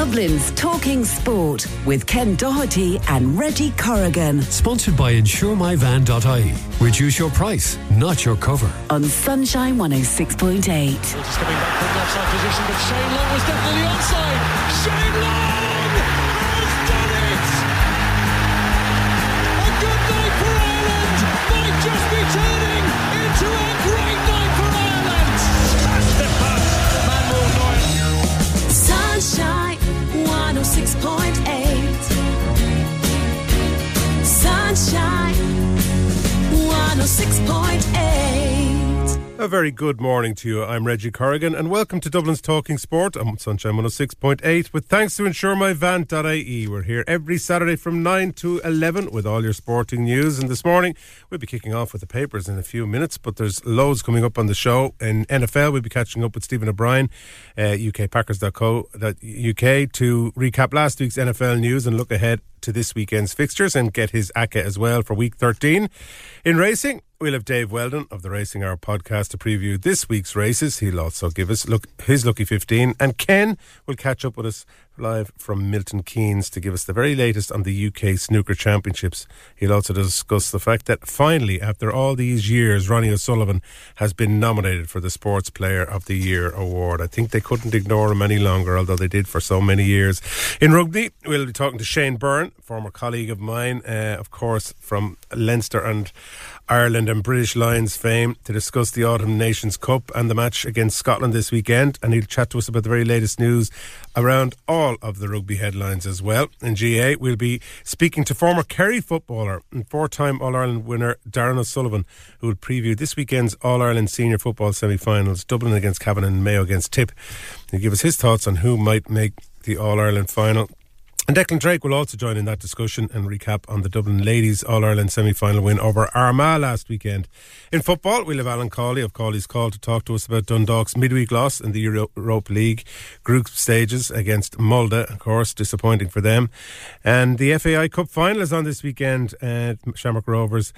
Dublin's Talking Sport with Ken Doherty and Reggie Corrigan. Sponsored by InsureMyVan.ie. Reduce your price, not your cover. On Sunshine 106.8. Just coming back from offside position, but Shane Long was definitely onside. Shane Long has done it! A good night for Ireland might just be turning into a great night for Ireland. That's the pass, Manuel Neuer. Sunshine 106.8. Sunshine 106.8. A very good morning to you. I'm Reggie Corrigan and welcome to Dublin's Talking Sport on Sunshine 106.8 with thanks to InsureMyVan.ie. We're here every Saturday from 9 to 11 with all your sporting news, and this morning we'll be kicking off with the papers in a few minutes, but there's loads coming up on the show. In NFL we'll be catching up with Stephen O'Brien, ukpackers.co.uk, to recap last week's NFL news and look ahead to this weekend's fixtures and get his ACCA as well for week 13. In racing, we'll have Dave Weldon of the Racing Hour podcast to preview this week's races. He'll also give us his Lucky 15. And Ken will catch up with us live from Milton Keynes to give us the very latest on the UK Snooker Championships. He'll also discuss the fact that finally, after all these years, Ronnie O'Sullivan has been nominated for the Sports Player of the Year award. I think they couldn't ignore him any longer, although they did for so many years. In rugby, we'll be talking to Shane Byrne, former colleague of mine, of course, from Leinster and Ireland and British Lions fame, to discuss the Autumn Nations Cup and the match against Scotland this weekend, and he'll chat to us about the very latest news around all of the rugby headlines as well. In GA, we'll be speaking to former Kerry footballer and four-time All-Ireland winner Darren O'Sullivan, who will preview this weekend's All-Ireland Senior Football semi-finals, Dublin against Cavan and Mayo against Tip. He'll give us his thoughts on who might make the All-Ireland final. And Declan Drake will also join in that discussion and recap on the Dublin Ladies All-Ireland semi-final win over Armagh last weekend. In football, we'll have Alan Cawley of Cawley's Call to talk to us about Dundalk's midweek loss in the Europa League group stages against Molde, of course, disappointing for them. And the FAI Cup final is on this weekend. Shamrock Rovers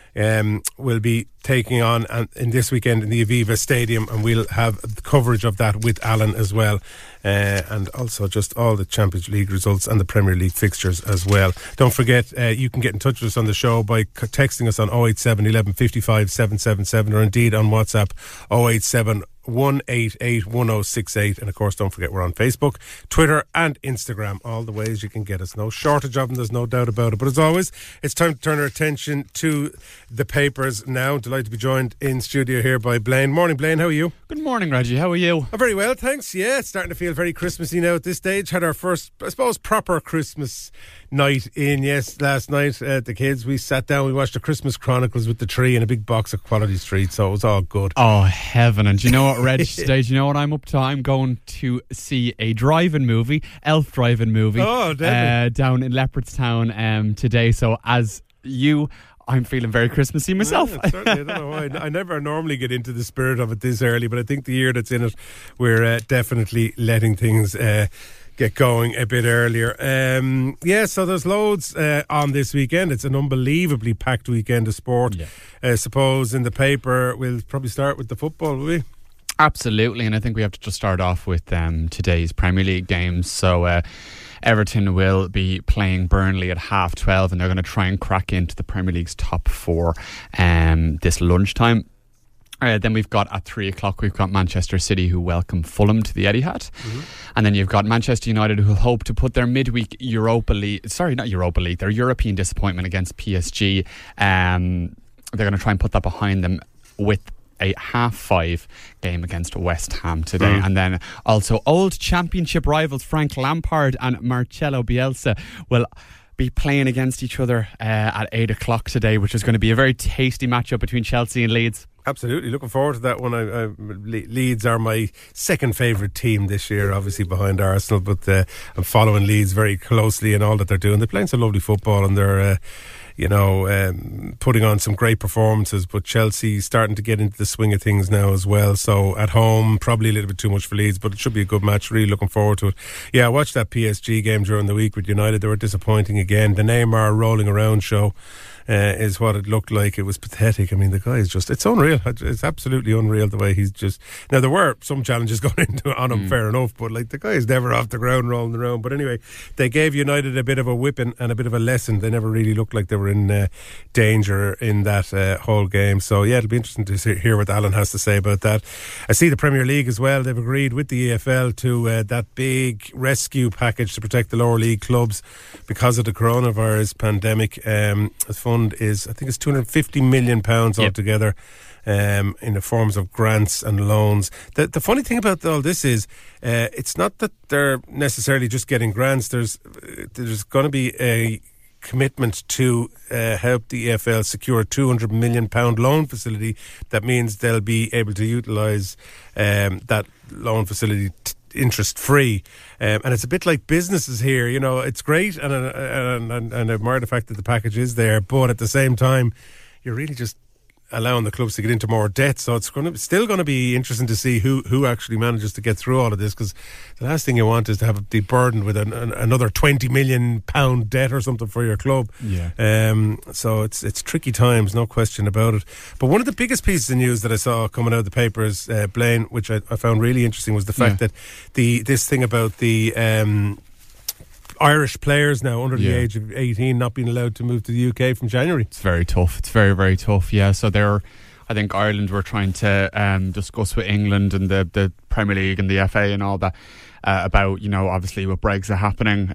will be taking on in this weekend in the Aviva Stadium, and we'll have coverage of that with Alan as well, and also just all the Champions League results and the Premier League fixtures as well. Don't forget, you can get in touch with us on the show by texting us on 087 11 55 777 or indeed on WhatsApp 087 188 1068. And of course, don't forget we're on Facebook, Twitter and Instagram, all the ways you can get us. No shortage of them, there's no doubt about it. But as always, it's time to turn our attention to the papers now. Delighted to be joined in studio here by Blaine. Morning, Blaine, how are you? Good morning, Reggie, how are you? Oh, very well, thanks. Yeah, it's starting to feel very Christmassy now at this stage. Had our first, I suppose, proper Christmas night in, last night at the kids. We sat down, we watched the Christmas Chronicles with the tree and a big box of Quality Street, so it was all good. Oh, heaven. And do you know what, Reg, today, do you know what I'm up to? I'm going to see a drive-in movie, Elf drive-in movie, down in Leopardstown today. So as you, I'm feeling very Christmassy myself. Yeah, certainly. I don't know why. I never normally get into the spirit of it this early, but I think the year that's in it, we're definitely letting things get going a bit earlier. So there's loads on this weekend. It's an unbelievably packed weekend of sport. Yeah. I suppose in the paper, we'll probably start with the football, will we? Absolutely, and I think we have to just start off with today's Premier League games. So Everton will be playing Burnley at 12:30, and they're going to try and crack into the Premier League's top four this lunchtime. Then we've got at 3:00, we've got Manchester City who welcome Fulham to the Etihad. Mm-hmm. And then you've got Manchester United who hope to put their midweek their European disappointment against PSG. They're going to try and put that behind them with a 5:30 game against West Ham today. And then also old championship rivals Frank Lampard and Marcelo Bielsa will be playing against each other at 8:00 today, which is going to be a very tasty matchup between Chelsea and Leeds. Absolutely, looking forward to that one. Leeds are my second favourite team this year, obviously behind Arsenal, but I'm following Leeds very closely in all that they're doing. They're playing some lovely football and they're putting on some great performances, but Chelsea starting to get into the swing of things now as well. So at home, probably a little bit too much for Leeds, but it should be a good match. Really looking forward to it. Yeah, I watched that PSG game during the week with United. They were disappointing again. The Neymar rolling around show is what it looked like. It was pathetic. I mean, the guy is just, it's unreal. It's absolutely unreal the way he's just, now there were some challenges going into on him, fair enough, but like the guy is never off the ground rolling around. But anyway, they gave United a bit of a whipping and a bit of a lesson. They never really looked like they were in danger in that whole game. So yeah, it'll be interesting to hear what Alan has to say about that. I see the Premier League as well. They've agreed with the EFL to that big rescue package to protect the lower league clubs because of the coronavirus pandemic. The fund is, I think it's £250 million altogether. In the forms of grants and loans. The funny thing about all this is it's not that they're necessarily just getting grants. There's going to be a commitment to help the EFL secure a £200 million loan facility. That means they'll be able to utilise that loan facility interest free, and it's a bit like businesses here. You know, it's great, and I admire the fact that the package is there, but at the same time, you're really just allowing the clubs to get into more debt. So it's still going to be interesting to see who actually manages to get through all of this, because the last thing you want is to be burdened with another £20 million debt or something for your club. So it's tricky times, no question about it. But one of the biggest pieces of news that I saw coming out of the papers, Blaine, which I found really interesting, was the fact that this thing about the Irish players now under the age of 18 not being allowed to move to the UK from January. It's very tough. It's very, very tough. Yeah, so I think Ireland were trying to discuss with England and the Premier League and the FA and all that about, you know, obviously with Brexit happening,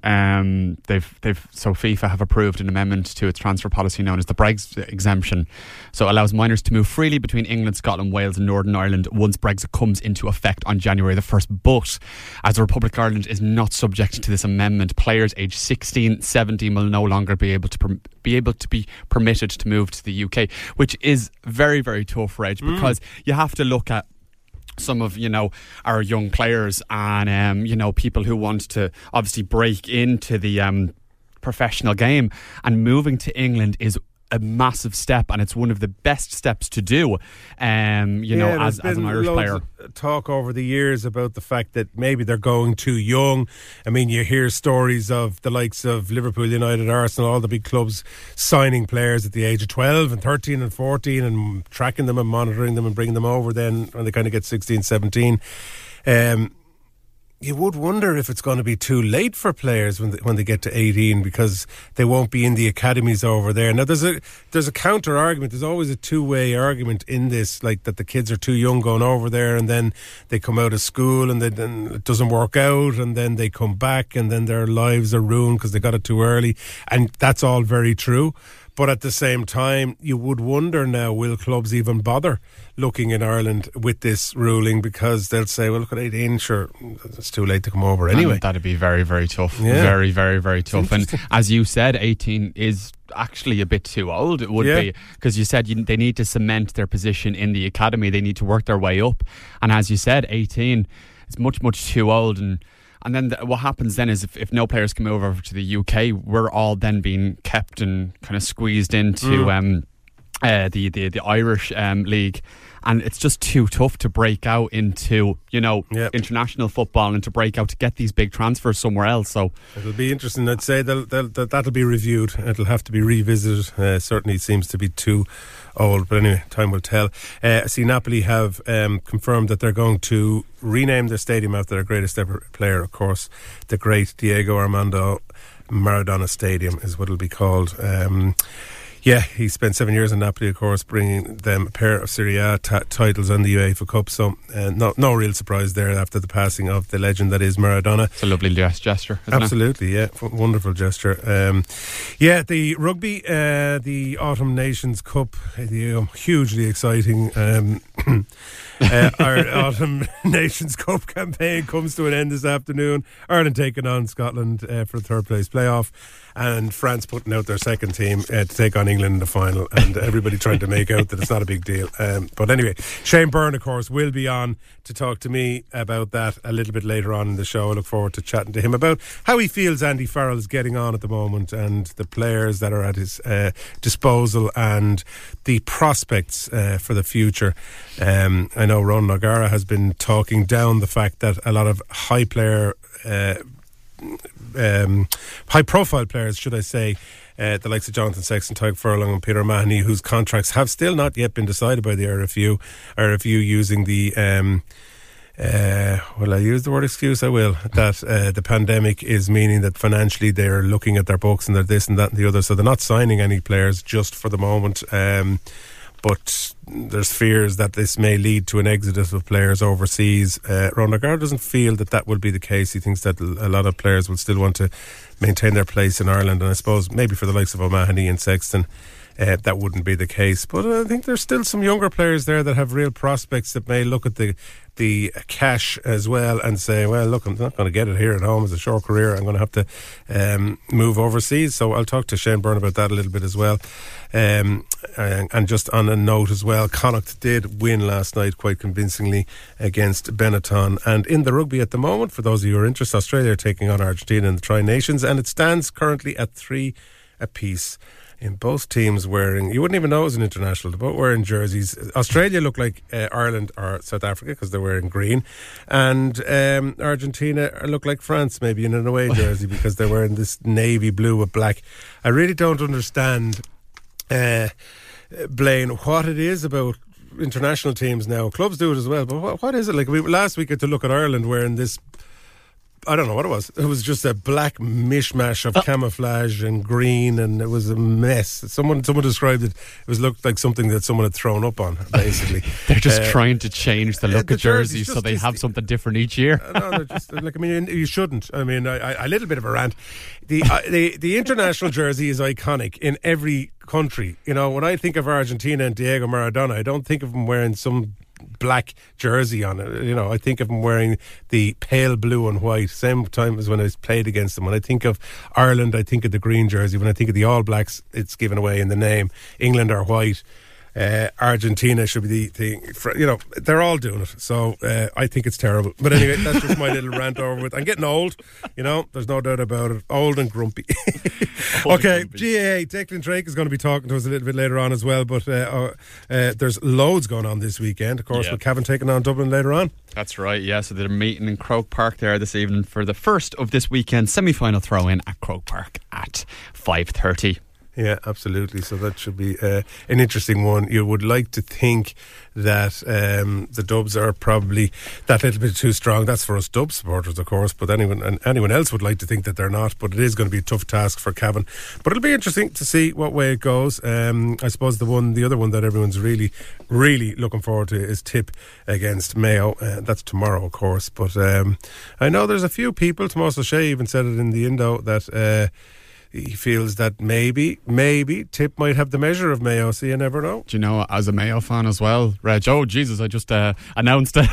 so FIFA have approved an amendment to its transfer policy known as the Brexit exemption. So it allows minors to move freely between England, Scotland, Wales and Northern Ireland once Brexit comes into effect on January the 1st. But as the Republic of Ireland is not subject to this amendment, players aged 16, 17 will no longer be able to be permitted to move to the UK, which is very, very tough, Reg, because you have to look at some of, you know, our young players and, you know, people who want to obviously break into the professional game, and moving to England is a massive step, and it's one of the best steps to do, you know, as an Irish player. Talk over the years about the fact that maybe they're going too young. I mean, you hear stories of the likes of Liverpool, United, Arsenal, all the big clubs signing players at the age of 12 and 13 and 14 and tracking them and monitoring them and bringing them over then when they kind of get 16, 17. You would wonder if it's going to be too late for players when they get to 18, because they won't be in the academies over there. Now, there's a counter argument. There's always a two-way argument in this, like that the kids are too young going over there, and then they come out of school and then it doesn't work out, and then they come back and then their lives are ruined because they got it too early. And that's all very true. But at the same time, you would wonder now, will clubs even bother looking in Ireland with this ruling, because they'll say, well, look at 18, sure, it's too late to come over anyway. And that'd be very, very tough. Very, very, very tough. And as you said, 18 is actually a bit too old. It would be, because you said they need to cement their position in the academy. They need to work their way up. And as you said, 18 is much, much too old. And then what happens then is if no players come over to the UK, we're all then being kept and kind of squeezed into the Irish league. And it's just too tough to break out into, you know, international football, and to break out to get these big transfers somewhere else. So it'll be interesting. I'd say that'll be reviewed. It'll have to be revisited. Certainly seems to be too old, but anyway, time will tell. I see Napoli have confirmed that they're going to rename their stadium after their greatest ever player, of course, the great Diego Armando Maradona Stadium is what it'll be called. He spent 7 years in Napoli, of course, bringing them a pair of Serie A titles and the UEFA Cup. So no real surprise there after the passing of the legend that is Maradona. It's a lovely gesture, isn't Absolutely, it? Wonderful gesture. The rugby, the Autumn Nations Cup, hugely exciting. Our Autumn Nations Cup campaign comes to an end this afternoon. Ireland taking on Scotland for the third place playoff, and France putting out their second team to take on England in the final, and everybody trying to make out that it's not a big deal. But anyway, Shane Byrne, of course, will be on to talk to me about that a little bit later on in the show. I look forward to chatting to him about how he feels Andy Farrell is getting on at the moment, and the players that are at his disposal, and the prospects for the future. I know Ronan O'Gara has been talking down the fact that a lot of high player high-profile players, should I say, the likes of Jonathan Sexton, Tadhg Furlong and Peter Mahoney, whose contracts have still not yet been decided by the RFU using the will I use the word excuse? I will. That the pandemic is meaning that financially they're looking at their books and they're this and that and the other, so they're not signing any players just for the moment. But there's fears that this may lead to an exodus of players overseas. Ron Lagarde doesn't feel that will be the case. He thinks that a lot of players will still want to maintain their place in Ireland, and I suppose maybe for the likes of O'Mahony and Sexton, that wouldn't be the case. But I think there's still some younger players there that have real prospects that may look at the cash as well and say, well, look, I'm not going to get it here at home. It's a short career. I'm going to have to move overseas. So I'll talk to Shane Byrne about that a little bit as well. And just on a note as well, Connacht did win last night quite convincingly against Benetton. And in the rugby at the moment, for those of you who are interested, Australia are taking on Argentina in the Tri-Nations, and it stands currently at 3 apiece. In both teams wearing, you wouldn't even know it was an international, they're both wearing jerseys. Australia look like Ireland or South Africa because they're wearing green, and Argentina look like France maybe in an away jersey because they're wearing this navy blue with black. I really don't understand, Blaine, what it is about international teams now. Clubs do it as well, but what is it like? Last week I had to look at Ireland wearing this, I don't know what it was. It was just a black mishmash of camouflage and green, and it was a mess. Someone described it. It looked like something that someone had thrown up on, basically. They're just trying to change the look of jerseys so they have something different each year. No, they're just like, I mean, you shouldn't. I mean, a little bit of a rant. The international jersey is iconic in every country. You know, when I think of Argentina and Diego Maradona, I don't think of him wearing some black jersey on it. You know, I think of him wearing the pale blue and white, same time as when I played against them. When I think of Ireland, I think of the green jersey. When I think of the All Blacks, it's given away in the name. England are white. Argentina should be you know, they're all doing it, so I think it's terrible. But anyway, that's just my little rant over with. I'm getting old, you know, there's no doubt about it. Old and grumpy. Okay, GAA, Declan Drake is going to be talking to us a little bit later on as well, but there's loads going on this weekend, of course, with Cavan taking on Dublin later on. That's right, yeah, so they're meeting in Croke Park there this evening for the first of this weekend's semi-final throw-in at Croke Park at 5:30. Yeah, absolutely. So that should be an interesting one. You would like to think that the Dubs are probably that little bit too strong. That's for us Dubs supporters, of course, but anyone else would like to think that they're not. But it is going to be a tough task for Cavan. But it'll be interesting to see what way it goes. I suppose the other one that everyone's really, really looking forward to is Tip against Mayo. That's tomorrow, of course. But I know there's a few people. Tomás O'Shea even said it in the Indo that he feels that maybe Tip might have the measure of Mayo, so you never know. Do you know, as a Mayo fan as well, Reg, oh Jesus, I just announced it.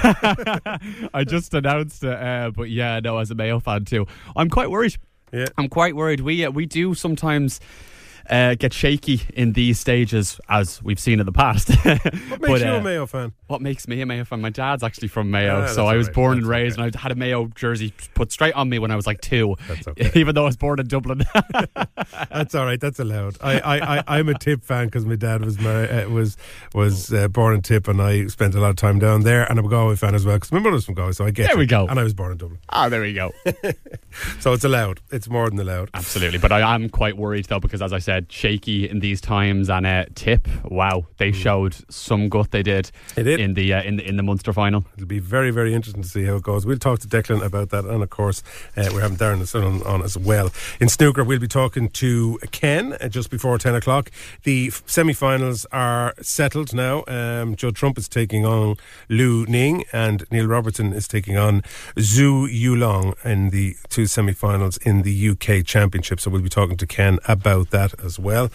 But yeah, no, as a Mayo fan too, I'm quite worried. Yeah, I'm quite worried. We do sometimes get shaky in these stages, as we've seen in the past. What makes you a Mayo fan? What makes me a Mayo fan? My dad's actually from Mayo, so I was born and raised, and I had a Mayo jersey put straight on me when I was like 2. That's okay. Even though I was born in Dublin. That's all right. That's allowed. I'm a Tip fan because my dad was born in Tip, and I spent a lot of time down there. And I'm a Galway fan as well because my mother's from Galway, so I get. There we go. And I was born in Dublin. There we go. So it's allowed. It's more than allowed. Absolutely. But I am quite worried though, because as I said, shaky in these times, and Tip, wow, they showed some gut. They did. In the Munster final. It'll be very, very interesting to see how it goes. We'll talk to Declan about that, and of course we're having Darren on as well. In snooker, we'll be talking to Ken just before 10 o'clock. The semi-finals are settled now. Judd Trump is taking on Lu Ning, and Neil Robertson is taking on Zhu Yulong in the 2 semi-finals in the UK Championship. So we'll be talking to Ken about that as well.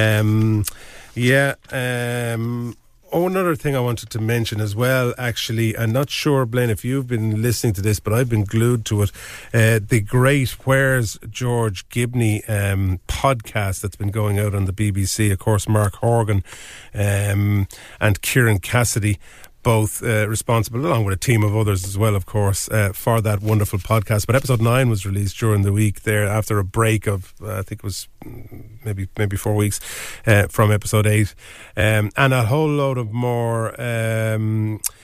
Another thing I wanted to mention as well, actually, I'm not sure, Blaine, if you've been listening to this, but I've been glued to it. The great Where's George Gibney podcast that's been going out on the BBC. Of course, Mark Horgan and Kieran Cassidy, both responsible, along with a team of others as well, of course, for that wonderful podcast. But episode 9 was released during the week there after a break of, I think it was maybe 4 weeks from episode 8. And a whole load of more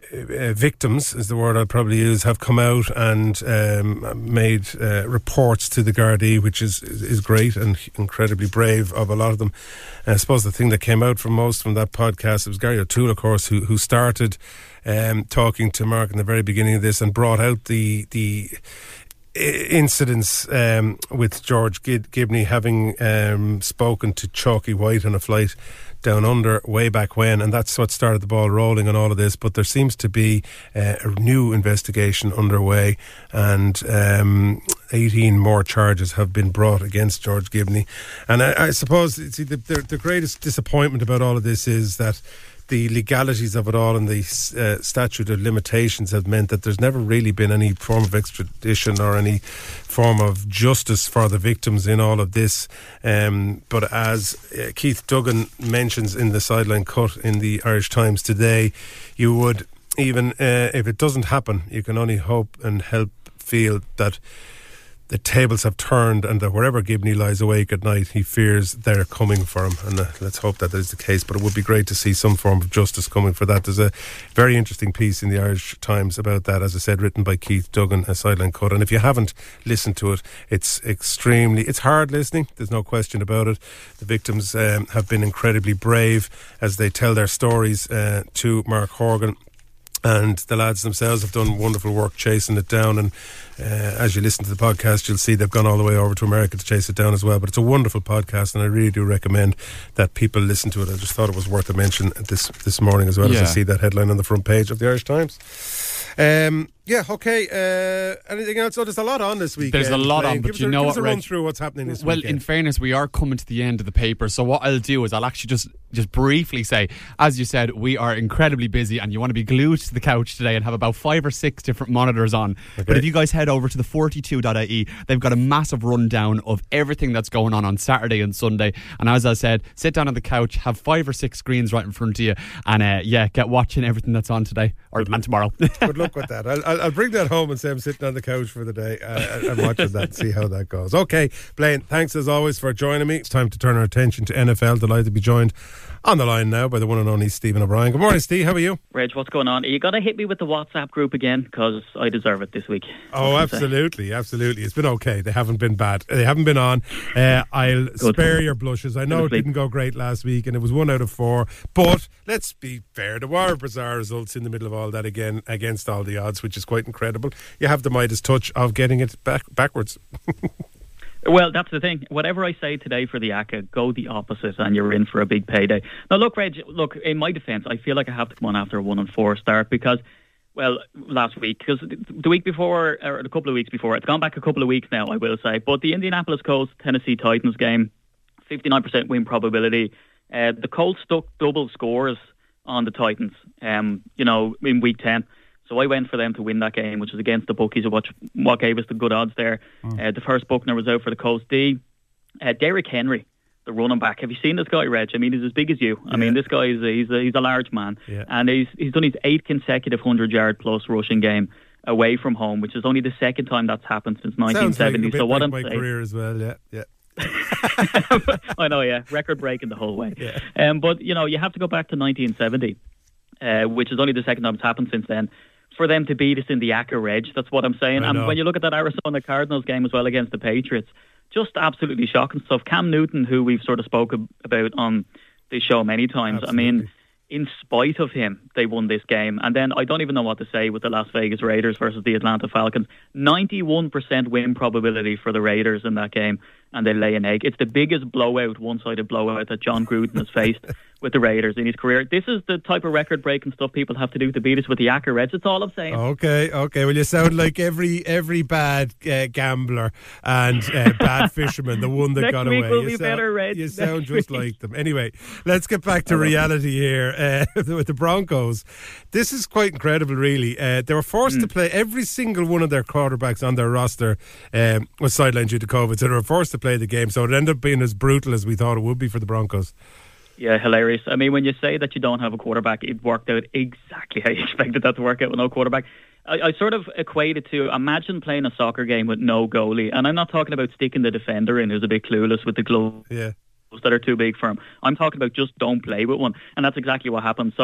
victims, is the word I'd probably use, have come out and made reports to the Gardaí, which is great and incredibly brave of a lot of them. And I suppose the thing that came out from that podcast, it was Gary O'Toole, of course, who started talking to Mark in the very beginning of this and brought out the incidents with George Gibney having spoken to Chalky White on a flight down under way back when, and that's what started the ball rolling on all of this. But there seems to be a new investigation underway, and 18 more charges have been brought against George Gibney. And I suppose the greatest disappointment about all of this is that the legalities of it all and the statute of limitations have meant that there's never really been any form of extradition or any form of justice for the victims in all of this. But as Keith Duggan mentions in the sideline cut in the Irish Times today, you would, even if it doesn't happen, you can only hope and help feel that the tables have turned, and that wherever Gibney lies awake at night, he fears they're coming for him. And let's hope that is the case. But it would be great to see some form of justice coming for that. There's a very interesting piece in the Irish Times about that, as I said, written by Keith Duggan, a sideline cut. And if you haven't listened to it, it's hard listening. There's no question about it. The victims have been incredibly brave as they tell their stories to Mark Horgan. And the lads themselves have done wonderful work chasing it down. And as you listen to the podcast, you'll see they've gone all the way over to America to chase it down as well. But it's a wonderful podcast, and I really do recommend that people listen to it. I just thought it was worth a mention this morning as well, as I see that headline on the front page of the Irish Times. Anything else? Oh, there's a lot on this week. There's a lot on, but you know what, Reg? Run through what's happening this weekend. Well, in fairness, we are coming to the end of the paper, so what I'll do is I'll actually just briefly say, as you said, we are incredibly busy, and you want to be glued to the couch today and have about 5 or 6 different monitors on. Okay. But if you guys head over to the 42.ie, they've got a massive rundown of everything that's going on Saturday and Sunday. And as I said, sit down on the couch, have 5 or 6 screens right in front of you, and get watching everything that's on today and tomorrow. Good luck with that. I'll bring that home and say I'm sitting on the couch for the day and watching that and see how that goes. Okay, Blaine, thanks as always for joining me. It's time to turn our attention to NFL. Delighted to be joined on the line now by the one and only Stephen O'Brien. Good morning, Steve. How are you? Reg, what's going on? Are you going to hit me with the WhatsApp group again? Because I deserve it this week. Oh, absolutely. It's been okay. They haven't been bad. They haven't been on. I'll spare your blushes. I know it didn't go great last week, and it was 1 out of 4. But let's be fair. There were bizarre results in the middle of all that again, against all the odds, which is quite incredible. You have the Midas touch of getting it backwards. Well, that's the thing. Whatever I say today for the ACCA, go the opposite and you're in for a big payday. Now, look, Reg, in my defence, I feel like I have to come on after a 1-4 start because, well, last week, because the week before, or a couple of weeks before, it's gone back a couple of weeks now, I will say, but the Indianapolis Colts Tennessee Titans game, 59% win probability. The Colts stuck double scores on the Titans, in week 10. So I went for them to win that game, which was against the bookies, what gave us the good odds there. The first Buckner was out for the Colts D. Derrick Henry, the running back. Have you seen this guy, Reg? I mean, he's as big as you. I mean, this guy he's a large man, and he's done his 8 consecutive 100-yard plus rushing game away from home, which is only the second time that's happened since 1970. Sounds like what I'm saying, career as well, yeah. I know, record breaking the whole way. But you have to go back to 1970, which is only the second time it's happened since then, for them to beat us in the ACCA, Reg. That's what I'm saying. And when you look at that Arizona Cardinals game as well against the Patriots, just absolutely shocking stuff. Cam Newton, who we've sort of spoken about on this show many times, absolutely. I mean, in spite of him, they won this game. And then I don't even know what to say with the Las Vegas Raiders versus the Atlanta Falcons. 91% win probability for the Raiders in that game, and they lay an egg. It's the biggest blowout, one-sided blowout that John Gruden has faced with the Raiders in his career. This is the type of record-breaking stuff people have to do to beat us with the ACCA, Reds. That's all I'm saying. Okay. Well, you sound like every bad gambler and bad fisherman, the one that got away. Next week will be better, Reds. You sound just like them. Anyway, let's get back to reality here with the Broncos. This is quite incredible, really. They were forced to play. Every single one of their quarterbacks on their roster was sidelined due to COVID, so they were forced to play the game. So it ended up being as brutal as we thought it would be for the Broncos. Yeah, hilarious. I mean, when you say that you don't have a quarterback, it worked out exactly how you expected that to work out with no quarterback. I sort of equate it to, imagine playing a soccer game with no goalie. And I'm not talking about sticking the defender in who's a bit clueless with the gloves that are too big for him. I'm talking about just don't play with one. And that's exactly what happened. So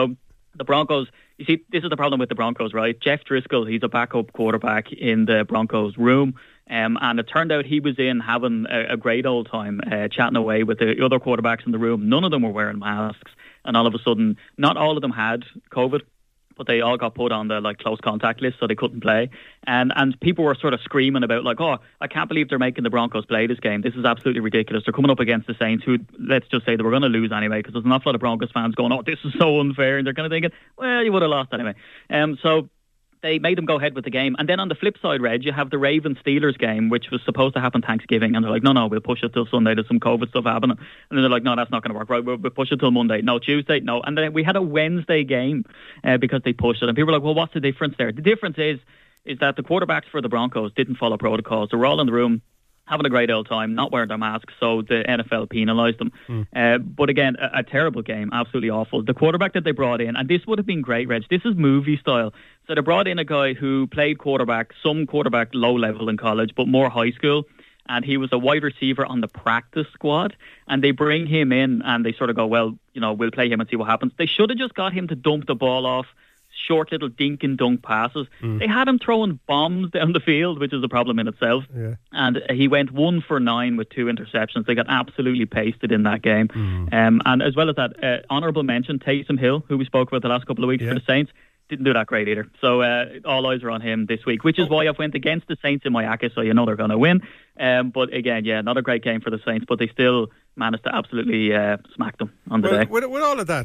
the Broncos, you see, this is the problem with the Broncos, right? Jeff Driscoll, he's a backup quarterback in the Broncos room. And it turned out he was in having a great old time chatting away with the other quarterbacks in the room. None of them were wearing masks. And all of a sudden, not all of them had COVID, but they all got put on the close contact list, so they couldn't play. And people were sort of screaming about I can't believe they're making the Broncos play this game. This is absolutely ridiculous. They're coming up against the Saints, who, let's just say, they were going to lose anyway, because there's an awful lot of Broncos fans going, this is so unfair, and they're kind of thinking, well, you would have lost anyway. So they made them go ahead with the game. And then on the flip side, Reg, you have the Ravens-Steelers game, which was supposed to happen Thanksgiving. And they're like, no, we'll push it till Sunday. There's some COVID stuff happening. And then they're like, no, that's not going to work. Right, we'll push it till Monday. No, Tuesday, no. And then we had a Wednesday game because they pushed it. And people were like, well, what's the difference there? The difference is that the quarterbacks for the Broncos didn't follow protocols. They were all in the room having a great old time, not wearing their masks, so the NFL penalised them. But again, a terrible game, absolutely awful. The quarterback that they brought in, and this would have been great, Reg, this is movie style. So they brought in a guy who played some quarterback low level in college, but more high school, and he was a wide receiver on the practice squad, and they bring him in, and they sort of go, well, we'll play him and see what happens. They should have just got him to dump the ball off, short little dink and dunk passes. They had him throwing bombs down the field, which is a problem in itself. Yeah. And he went 1 for 9 with 2 interceptions. They got absolutely pasted in that game. And as well as that, honourable mention, Taysom Hill, who we spoke about the last couple of weeks for the Saints, didn't do that great either. So all eyes are on him this week, which is why I've went against the Saints in my ACCA, so they're going to win. But again, not a great game for the Saints, but they still managed to absolutely smack them on the day. With all of that,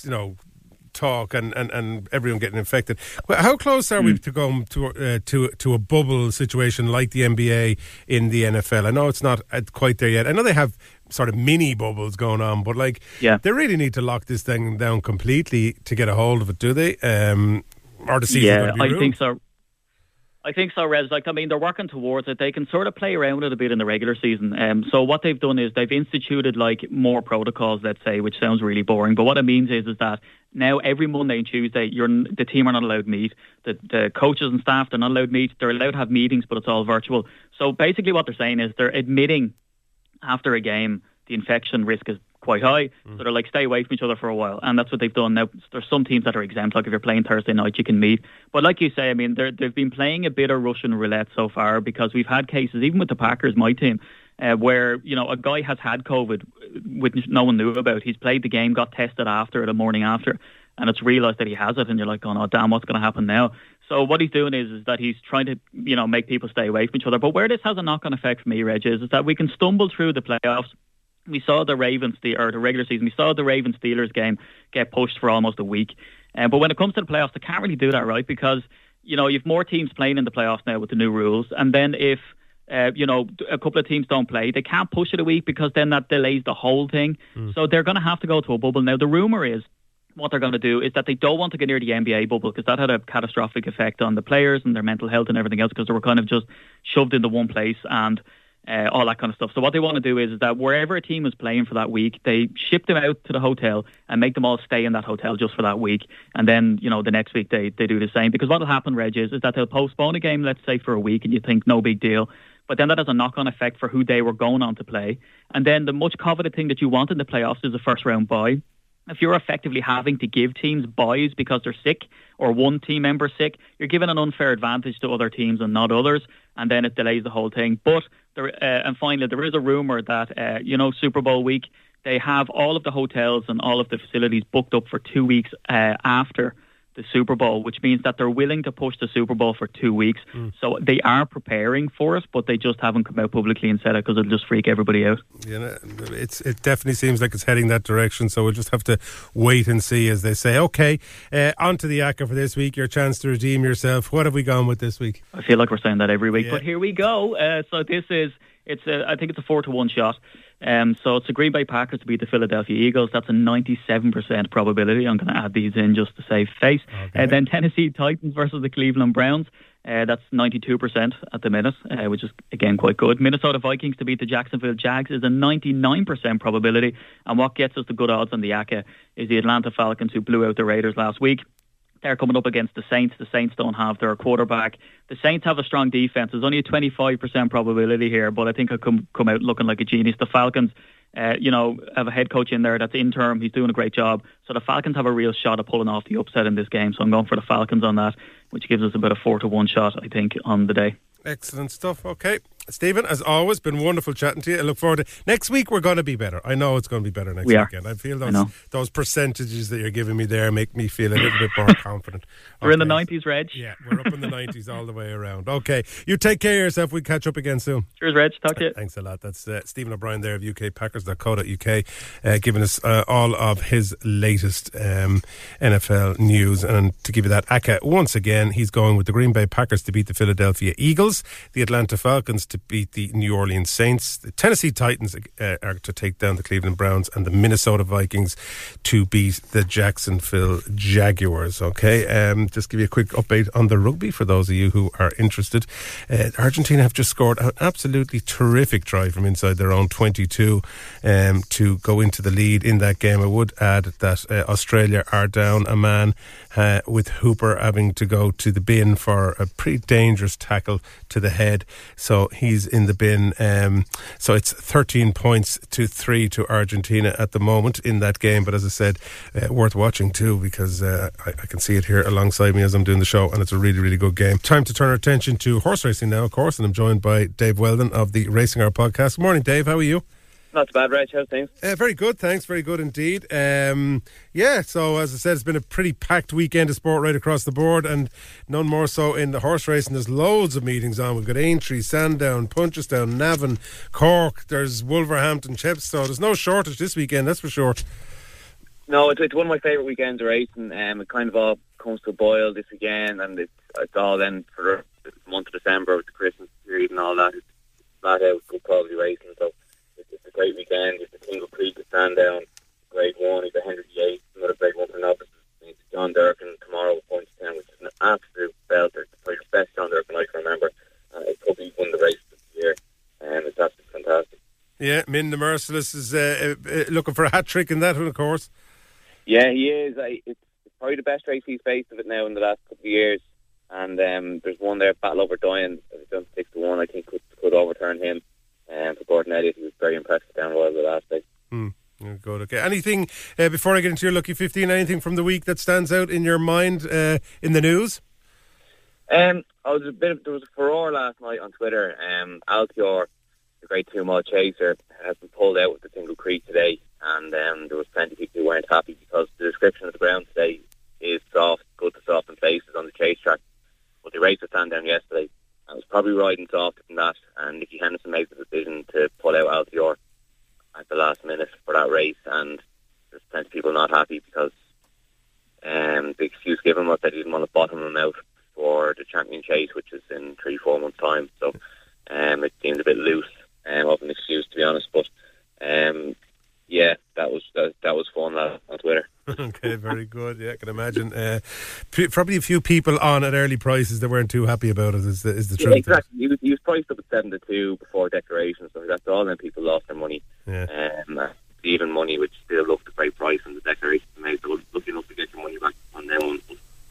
talk and everyone getting infected, how close are we to going to a bubble situation like the NBA in the NFL? I know it's not quite there yet. I know they have sort of mini bubbles going on, but they really need to lock this thing down completely to get a hold of it, do they? Or the season? Yeah, I think so. I think so, Rez. They're working towards it. They can sort of play around it a bit in the regular season. So what they've done is they've instituted more protocols, let's say, which sounds really boring. But what it means is that now every Monday and Tuesday, the team are not allowed to meet. The coaches and staff, they're not allowed to meet. They're allowed to have meetings, but it's all virtual. So basically what they're saying is they're admitting after a game the infection risk is quite high, so they're stay away from each other for a while, and that's what they've done. Now there's some teams that are exempt, if you're playing Thursday night you can meet, but like you say, they've been playing a bit of Russian roulette so far, because we've had cases, even with the Packers, my team, where a guy has had COVID which no one knew about. He's played the game, got tested after, the morning after, and it's realised that he has it, and you're like, oh damn, what's going to happen now? So what he's doing is that he's trying to make people stay away from each other. But where this has a knock-on effect for me, Reg, is that we can stumble through the playoffs. We saw the regular season, we saw the Ravens-Steelers game get pushed for almost a week. But when it comes to the playoffs, they can't really do that, right? Because, you've more teams playing in the playoffs now with the new rules. And then if, a couple of teams don't play, they can't push it a week, because then that delays the whole thing. So they're going to have to go to a bubble. Now, the rumour is what they're going to do is that they don't want to get near the NBA bubble, because that had a catastrophic effect on the players and their mental health and everything else, because they were kind of just shoved into one place and all that kind of stuff. So what they want to do is that wherever a team is playing for that week, they ship them out to the hotel and make them all stay in that hotel just for that week. And then, the next week they do the same. Because what will happen, Reg, is that they'll postpone a game, let's say, for a week, and you think no big deal. But then that has a knock-on effect for who they were going on to play. And then the much coveted thing that you want in the playoffs is a first-round bye. If you're effectively having to give teams byes because they're sick, or one team member sick, you're giving an unfair advantage to other teams and not others, and then it delays the whole thing. But and finally, there is a rumour that Super Bowl week, they have all of the hotels and all of the facilities booked up for 2 weeks after the Super Bowl, which means that they're willing to push the Super Bowl for 2 weeks. So they are preparing for it, but they just haven't come out publicly and said it, because it'll just freak everybody out. Yeah, it definitely seems like it's heading that direction, so we'll just have to wait and see, as they say. Okay, on to the ACCA for this week, your chance to redeem yourself. What have we gone with this week? I feel like we're saying that every week, but here we go. So this is, I think it's a 4-1 shot. So it's the Green Bay Packers to beat the Philadelphia Eagles. That's a 97% probability. I'm going to add these in just to save face. Okay. Then Tennessee Titans versus the Cleveland Browns. That's 92% at the minute, which is, again, quite good. Minnesota Vikings to beat the Jacksonville Jags is a 99% probability. And what gets us the good odds on the ACCA is the Atlanta Falcons, who blew out the Raiders last week. They're coming up against the Saints. The Saints don't have their quarterback. The Saints have a strong defence. There's only a 25% probability here, but I think I'll come out looking like a genius. The Falcons, have a head coach in there that's interim. He's doing a great job. So the Falcons have a real shot of pulling off the upset in this game. So I'm going for the Falcons on that, which gives us about a 4-1 shot, I think, on the day. Excellent stuff. Okay, Stephen, as always, been wonderful chatting to you. I look forward to next week. We're going to be better. I know it's going to be better next weekend. I feel those percentages that you're giving me there make me feel a little bit more confident. We're in the 90s, Reg. Yeah, we're up in the 90s all the way around. Okay, you take care of yourself. We'll catch up again soon. Cheers, Reg. Talk to you. Thanks a lot. That's Stephen O'Brien there of ukpackers.co.uk, giving us all of his latest NFL news. And to give you that, Aka, once again, he's going with the Green Bay Packers to beat the Philadelphia Eagles, the Atlanta Falcons to beat the New Orleans Saints, the Tennessee Titans are to take down the Cleveland Browns, and the Minnesota Vikings to beat the Jacksonville Jaguars. Okay, just give you a quick update on the rugby for those of you who are interested. Argentina have just scored an absolutely terrific try from inside their own 22 to go into the lead in that game. I would add that Australia are down a man with Hooper having to go to the bin for a pretty dangerous tackle to the head, so he's in the bin. So it's 13 points to 3 to Argentina at the moment in that game, but as I said, worth watching too, because I can see it here alongside me as I'm doing the show, and it's a really, really good game. Time to turn our attention to horse racing now, of course, and I'm joined by Dave Weldon of the Racing Hour podcast. Good morning, Dave. How are you? Not too bad, Reg. How's things? Very good, thanks. Very good indeed. So as I said, it's been a pretty packed weekend of sport right across the board, and none more so in the horse racing. There's loads of meetings on. We've got Aintree, Sandown, Punchestown, Navan, Cork. There's Wolverhampton, Chepstow. There's no shortage this weekend, that's for sure. No, it's one of my favourite weekends of racing. It kind of all comes to a boil this weekend, and it's all then for the month of December with the Christmas period and all that. It's flat out good quality racing, so it's a great weekend. It's the Tingle Creek to Sandown, Grade 1, it's the Henry VIII, another Grade 1 for novices. It's John Durkin tomorrow with Punchestown, which is an absolute belter. It's probably the best John Durkin I can remember. It's probably won the race this year, and it's absolutely fantastic. Yeah, Min the Merciless is looking for a hat-trick in that one, of course. Yeah, he is. It's probably the best race he's faced of it now in the last couple of years. And there's one there, Battle Over Doyen, done 6-1, I think could overturn him. For Gordon Elliott, he was very impressive down Royal the last day. Good. Okay. Anything before I get into your lucky 15? Anything from the week that stands out in your mind in the news? There was a furore last night on Twitter. Altior, the great 2-mile chaser, has been pulled out with the Tingle Creek today, and there was plenty of people who weren't happy because the description of the ground today is soft, good to soften faces on the chase track. But the race was Sandown yesterday. I was probably riding softer than that, and Nicky Henderson made the decision to pull out Altior at the last minute for that race, and there's plenty of people not happy because the excuse given was that he didn't want to bottom him out for the champion chase, which is in 3-4 months' time. So it seemed a bit loose of an excuse, to be honest. But yeah, that was fun on Twitter. Okay, very good. Yeah, I can imagine. Probably a few people on at early prices that weren't too happy about it. Is the truth? Yeah, exactly. He was priced up at 7-2 before declaration, so that's all. Then people lost their money. Yeah. Even money, which still looked a great price on the declaration made. So lucky enough to get your money back on them ones.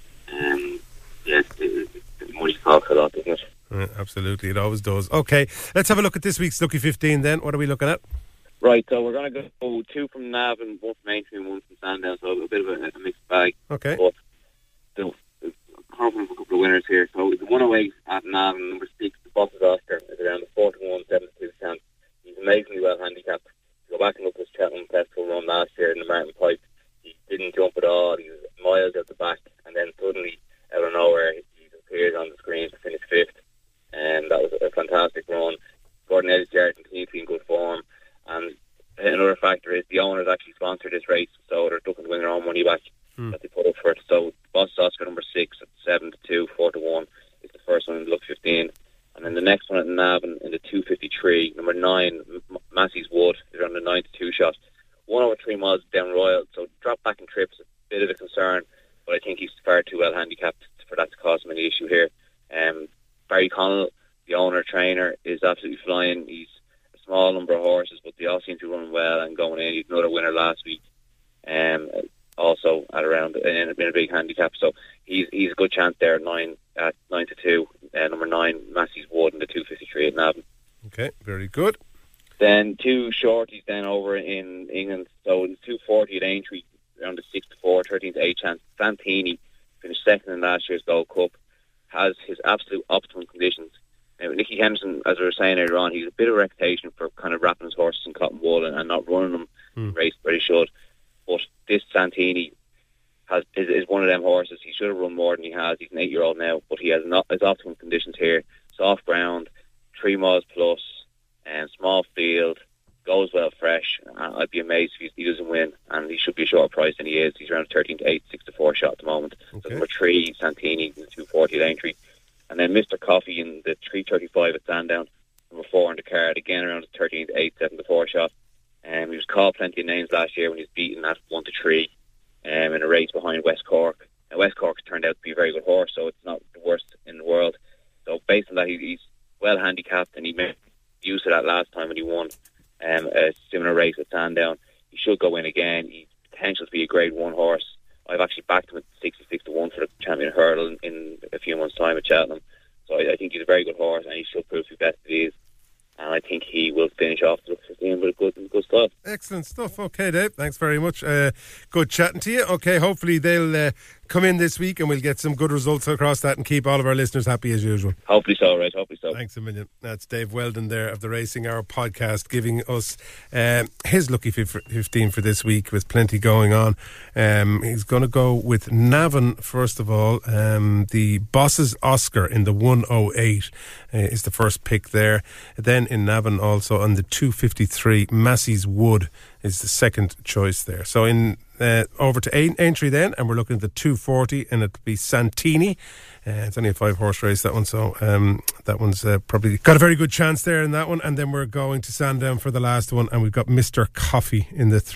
Yeah, the money talks a lot, doesn't it? Absolutely, it always does. Okay, let's have a look at this week's Lucky 15 then. What are we looking at? Right, so we're going to go 2 from Nav and 1 from Aintree and 1 from Sandown, so a bit of a mixed bag. Okay. But still, confident for a couple of winners here. So the 108 at Nav and number 6, the Boss's Oscar, is around the 4-1, 7-2 chance. He's amazingly well handicapped. Go back and look at his Cheltenham Festival run last year in the Martin Pipe. He didn't jump at all. He was miles out the back, and then suddenly, out of nowhere, he appeared on the screen to finish 5th. And that was a fantastic run. Gordon Elliott continued to be in good form. And another factor is the owners actually sponsored this race, so they're looking to win their own money back that they put up for it. So Boss Oscar number 6 at 7-2, 4-1 is the first one in the Luck 15. And then the next one at Navan in the 253, number 9, Massey's Wood, is on the 9-2 shot. 1 over 3 miles down Royal, so drop back in trips, a bit of a concern, but I think he's far too well handicapped for that to cause him any issue here. Barry Connell, the owner trainer, is absolutely flying. He's a small number of horses, but they all seem to be running well and going in. He's another winner last week, also at around and been a big handicap. So he's a good chance there at 9-2. Number 9, Massey's Wood in the 253 at Navan. Okay, very good. Then 2 shorties then over in England. So in 240 at Aintree, around the 6-4, 13-8 chance. Santini finished second in last year's Gold Cup, has his absolute optimum conditions. Now, Nicky Henderson, as we were saying earlier on, he's a bit of a reputation for kind of wrapping his horses in cotton wool and not running them in race where he should. But this Santini is one of them horses. He should have run more than he has. He's an 8-year-old now, but he has his optimum conditions here. Soft ground, 3 miles plus, and small field, goes well fresh. I'd be amazed if he doesn't win, and he should be a shorter price than he is. He's around 13-8, 6-4 shot at the moment. Okay. So number 3, Santini, in the 240 at Aintree. And then Mr. Coffee in the 335 at Sandown, number 4 on the card, again around the 13-8, 7-4 shot. He was called plenty of names last year when he was beaten at 1-3 in a race behind West Cork. Now, West Cork's turned out to be a very good horse, so it's not the worst in the world. So based on that, he's well handicapped, and he made use of that last time when he won a similar race at Sandown. He should go in again. He's potential to be a Grade 1 horse. I've actually backed him at 66-1 for the Champion Hurdle in a few months' time at Cheltenham. So I think he's a very good horse, and he should prove to be best it is. And I think he will finish off the 15 with a good stuff. Excellent stuff. Okay, Dave, thanks very much. Good chatting to you. Okay, hopefully they'll come in this week and we'll get some good results across that and keep all of our listeners happy as usual. Hopefully so, right? Hopefully so. Thanks a million. That's Dave Weldon there of the Racing Hour podcast, giving us his lucky 15 for this week with plenty going on. He's going to go with Navan first of all. The Boss's Oscar in the 108 is the first pick there. Then in Navan also on the 253, Massey's Wood is the second choice there. So in over to Aintree then, and we're looking at the 240, and it'll be Santini. It's only a 5-horse race, that one, so that one's probably got a very good chance there in that one. And then we're going to Sandown for the last one, and we've got Mr. Coffee in the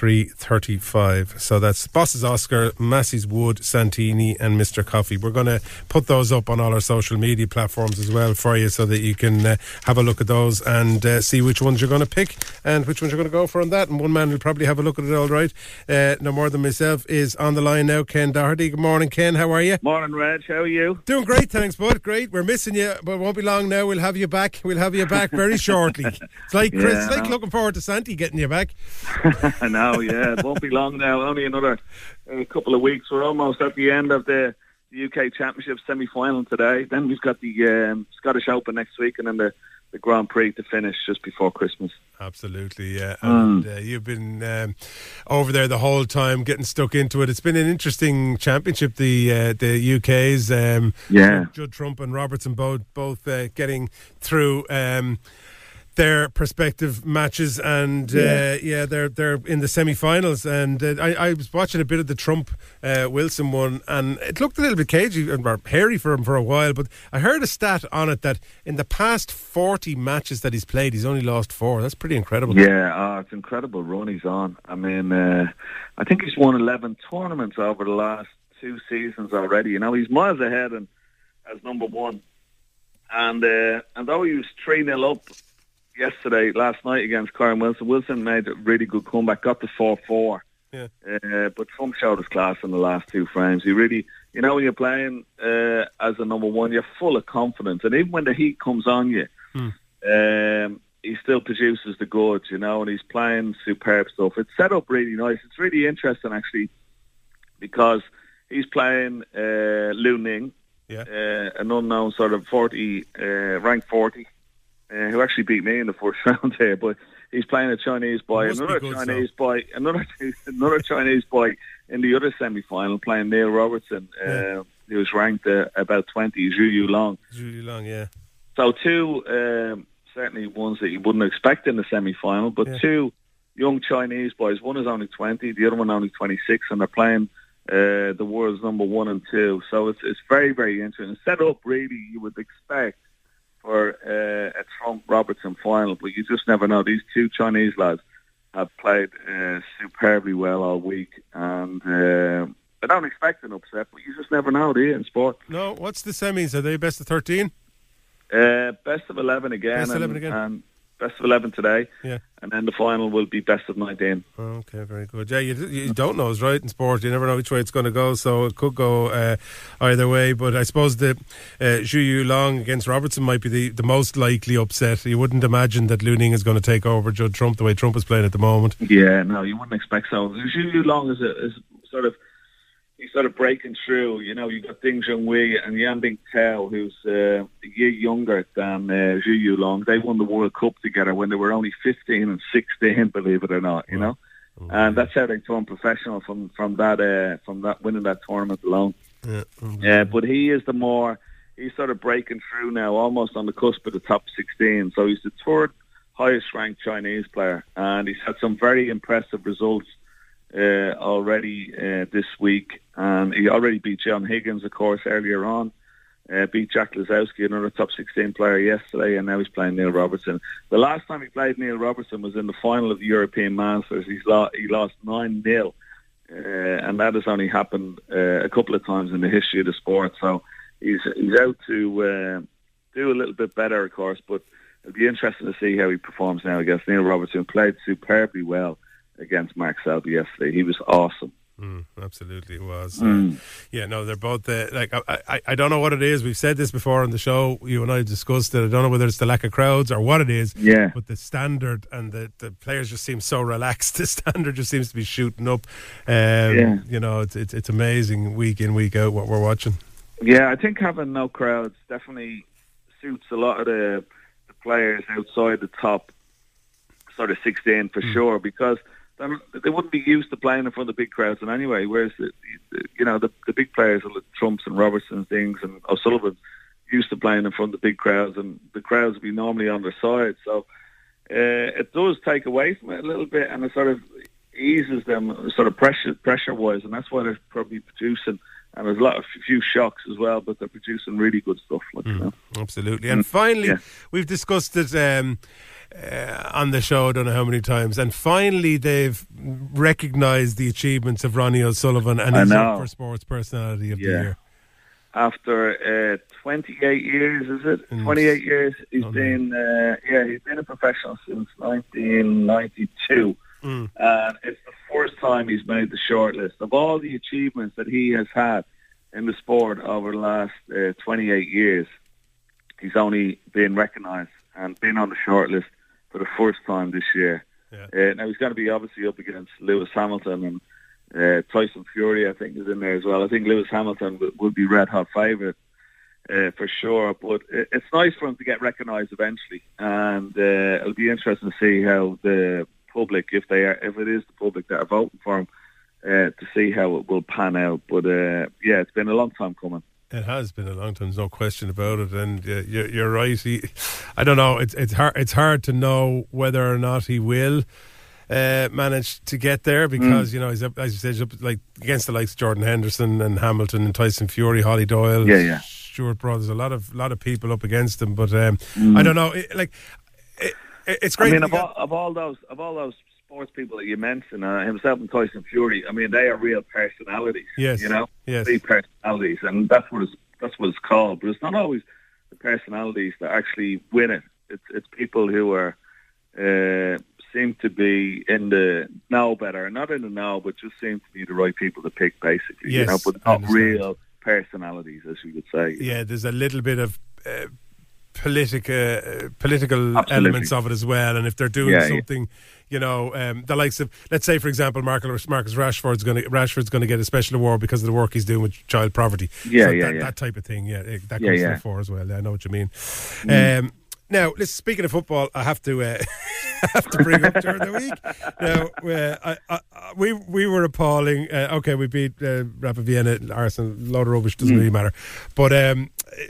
335. So that's Boss's Oscar, Massey's Wood, Santini, and Mr. Coffee. We're going to put those up on all our social media platforms as well for you, so that you can have a look at those and see which ones you're going to pick and which ones you're going to go for on that. And one man will probably have a look at it all right. No more than myself is on the line now, Ken Doherty. Good morning, Ken. How are you? Morning, Reg. How are you? Doing great, thanks, bud. Great. We're missing you, but it won't be long now. We'll have you back. We'll have you back very shortly. It's like Chris. It's like looking forward to Santi getting you back. I know, yeah. It won't be long now. Only another couple of weeks. We're almost at the end of the UK Championship semi-final today. Then we've got the Scottish Open next week, and then the Grand Prix to finish just before Christmas. Absolutely, yeah. And you've been over there the whole time, getting stuck into it. It's been an interesting championship. The UK's Judd Trump and Robertson both getting through their respective matches, and they're in the semi-finals. And I was watching a bit of the Trump Wilson one, and it looked a little bit cagey or hairy for him for a while. But I heard a stat on it that in the past 40 matches that he's played, he's only lost 4. That's pretty incredible. Yeah, it's an incredible run he's on. I mean, I think he's won 11 tournaments over the last 2 seasons already. You know, he's miles ahead and as number 1. And though he was 3-0 up last night against Karen Wilson made a really good comeback, got the 4-4. Yeah. But Trump showed his class in the last 2 frames. He really, you know, when you're playing as a number 1, you're full of confidence. And even when the heat comes on you, he still produces the goods, you know, and he's playing superb stuff. It's set up really nice. It's really interesting, actually, because he's playing Liu Ning, an unknown sort of ranked 40. Who actually beat me in the first round here, but he's playing a Chinese boy, another Chinese boy in the other semi-final, playing Neil Robertson, who was ranked about 20, Zhu Yulong. Yeah. So 2 certainly ones that you wouldn't expect in the semi-final, but 2 young Chinese boys. One is only 20, the other one only 26, and they're playing the world's number 1 and 2. So it's very, very interesting. Set up really, you would expect for a Trump-Robertson final, but you just never know. These 2 Chinese lads have played superbly well all week, and I don't expect an upset, but you just never know, do you, in sport? No, what's the semis? Are they best of 13? Best of 11 again. Best of 11 again. And best of 11 today, Yeah. and then the final will be best of 19. Okay, very good. Yeah, you don't know, is right, in sport. You never know which way it's going to go, so it could go either way. But I suppose the Zhu Yu Long against Robertson might be the most likely upset. You wouldn't imagine that Liu Ning is going to take over Judd Trump the way Trump is playing at the moment. Yeah, no, you wouldn't expect so. Zhu Yu Long is he's sort of breaking through. You know, you've got Ding Junhui and Yan Bing Tao, who's a year younger than Zhu Yu Long. They won the World Cup together when they were only 15 and 16, believe it or not, you know. And that's how they turned professional from that winning that tournament alone. Yeah, but he's sort of breaking through now, almost on the cusp of the top 16. So he's the third highest ranked Chinese player, and he's had some very impressive results already this week, and he already beat John Higgins, of course, earlier on. Beat Jack Lazowski, another top 16 player, yesterday, and now he's playing Neil Robertson. The last time he played Neil Robertson was in the final of the European Masters. He lost 9-0, and that has only happened a couple of times in the history of the sport. So he's out to do a little bit better, of course, but it'll be interesting to see how he performs now against Neil Robertson. Played superbly well against Mark Selby yesterday. He was awesome. Absolutely, it was. Yeah, no, they're both I don't know what it is. We've said this before on the show. You and I discussed it. I don't know whether it's the lack of crowds or what it is. Yeah. But the standard and the players just seem so relaxed. The standard just seems to be shooting up. You know, it's amazing week in, week out what we're watching. Yeah, I think having no crowds definitely suits a lot of the players outside the top sort of 16 for sure, because they wouldn't be used to playing in front of big crowds in anyway, whereas the big players like Trumps and Robertsons, Dings and O'Sullivan used to playing in front of big crowds, and the crowds would be normally on their side. So it does take away from it a little bit, and it sort of eases them sort of pressure wise, and that's why they're probably producing. And there's a few shocks as well, but they're producing really good stuff. You know? Absolutely. And finally, we've discussed it on the show, I don't know how many times, and finally they've recognised the achievements of Ronnie O'Sullivan, and he's up for Sports Personality of the Year. After 28 years, is it? 28 years. He's been a professional since 1992. And it's the first time he's made the shortlist. Of all the achievements that he has had in the sport over the last 28 years, he's only been recognised and been on the shortlist for the first time this year. Now he's going to be obviously up against Lewis Hamilton, and Tyson Fury, I think, is in there as well. I think Lewis Hamilton will be red hot favourite for sure, but it's nice for him to get recognised eventually, and it'll be interesting to see how the public, if it is the public that are voting for him, to see how it will pan out. But it's been a long time coming. It has been a long time, there's no question about it, and you're right. I don't know. It's hard to know whether or not he will manage to get there, because you know, he's up, as you said, he's up like against the likes of Jordan Henderson and Hamilton and Tyson Fury, Holly Doyle, Stuart Broad. There's a lot of people up against him, but I don't know. It's great. I mean, of all those sports people that you mentioned, himself and Tyson Fury, I mean, they are real personalities. Yes, you know, yes, real personalities, and that's what it's called. But it's not always the personalities that actually win it. It's people who are seem to be in the know better, not in the know, but just seem to be the right people to pick, basically. Yes, you know, but not real personalities, as you would say. Yeah, there's a little bit of political Absolutely. elements of it as well, and if they're doing something, you know, the likes of, let's say for example, Marcus Rashford's going to get a special award because of the work he's doing with child poverty. That type of thing. That comes to the fore as well. I know what you mean. Now, listen, speaking of football, I have to bring up during the week. Now, we were appalling. Okay, we beat Rapid Vienna, Arsenal. A load of rubbish, doesn't really matter. But I'm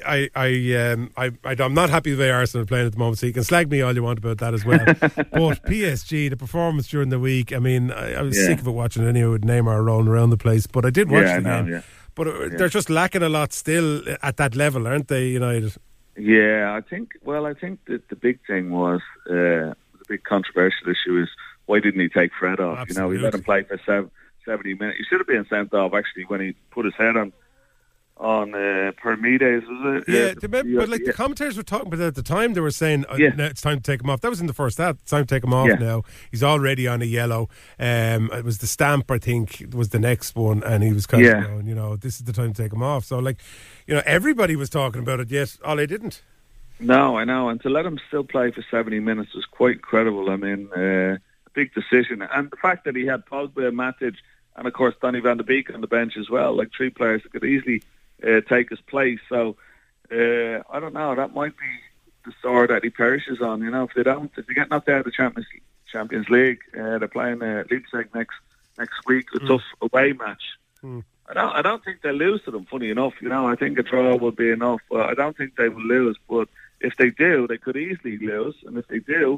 not happy the way Arsenal are playing at the moment. So you can slag me all you want about that as well. But PSG, the performance during the week. I mean, I was sick of it watching it anyway with Neymar rolling around the place. But I did watch the game. But they're just lacking a lot still at that level, aren't they, United? Yeah, I think that the big thing was the big controversial issue is why didn't he take Fred off? Absolutely. You know, he let him play for 70 minutes. He should have been sent off actually when he put his head on on Parmenides, was it? The commentators were talking about it at the time. They were saying, "No, it's time to take him off." That was in the first half. It's time to take him off now. He's already on a yellow. It was the stamp, I think, was the next one, and he was kind of going, this is the time to take him off. So, everybody was talking about it, yet Ole didn't. No, I know. And to let him still play for 70 minutes was quite incredible. I memean, a big decision. And the fact that he had Pogba, Matic, and of course Donny van de Beek on the bench as well, like 3 players that could easily take his place. So I don't know. That might be the sword that he perishes on. If they get knocked out of the Champions League, they're playing Leipzig next week, a tough away match. I don't think they'll lose to them. Funny enough, I think a draw would be enough. I don't think they will lose. But if they do, they could easily lose. And if they do,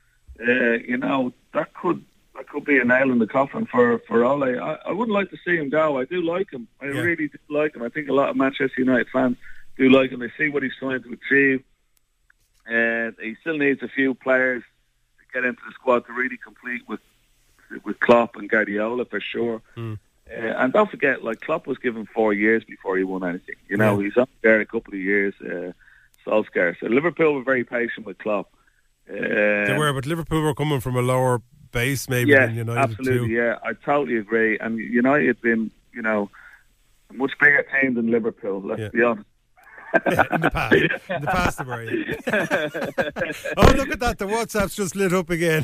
that could be a nail in the coffin for Ole. I wouldn't like to see him go. I do like him. I really do like him. I think a lot of Manchester United fans do like him. They see what he's trying to achieve. He still needs a few players to get into the squad to really compete with Klopp and Guardiola for sure. And don't forget, Klopp was given 4 years before he won anything. He's up there a couple of years, Solskjaer. So Liverpool were very patient with Klopp. They were, but Liverpool were coming from a lower base maybe than United absolutely, too. Yeah, I totally agree. And United have been, a much bigger team than Liverpool, let's be honest. In the past they were, Oh, look at that, the WhatsApp's just lit up again.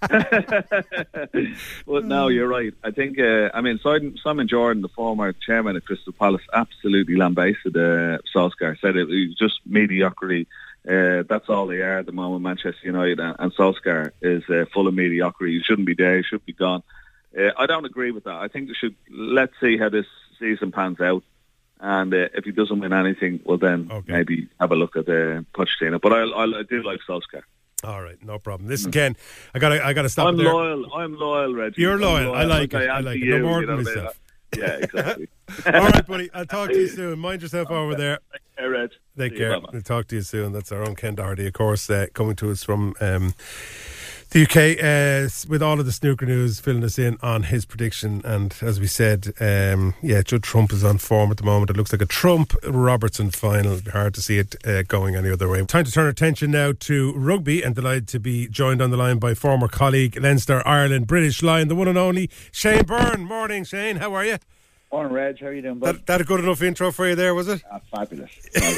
Well, no, you're right. I think, Simon Jordan, the former chairman of Crystal Palace, absolutely lambasted Solskjaer, said it was just mediocrity. That's all they are at the moment, Manchester United, and Solskjaer is full of mediocrity. He shouldn't be there, he should be gone. I don't agree with that. I think let's see how this season pans out. And if he doesn't win anything, well then maybe have a look at Pochettino. But I do like Solskjaer. All right, no problem. Listen, Ken, I gotta stop. I'm loyal, Reggie. You're loyal. I like it. No more than myself. Yeah, exactly. All right, buddy. I'll talk to you soon. Mind yourself over there. Take care, Reg. Take care. We'll talk to you soon. That's our own Ken Doherty, of course, coming to us from the UK with all of the snooker news, filling us in on his prediction. And as we said, Judd Trump is on form at the moment. It looks like a Trump-Robertson final. It'd be hard to see it going any other way. Time to turn our attention now to rugby, and delighted to be joined on the line by former colleague, Leinster, Ireland, British Lion, the one and only Shane Byrne. Morning, Shane. How are you? Morning, Reg. How are you doing, bud? That a good enough intro for you there, was it? Fabulous.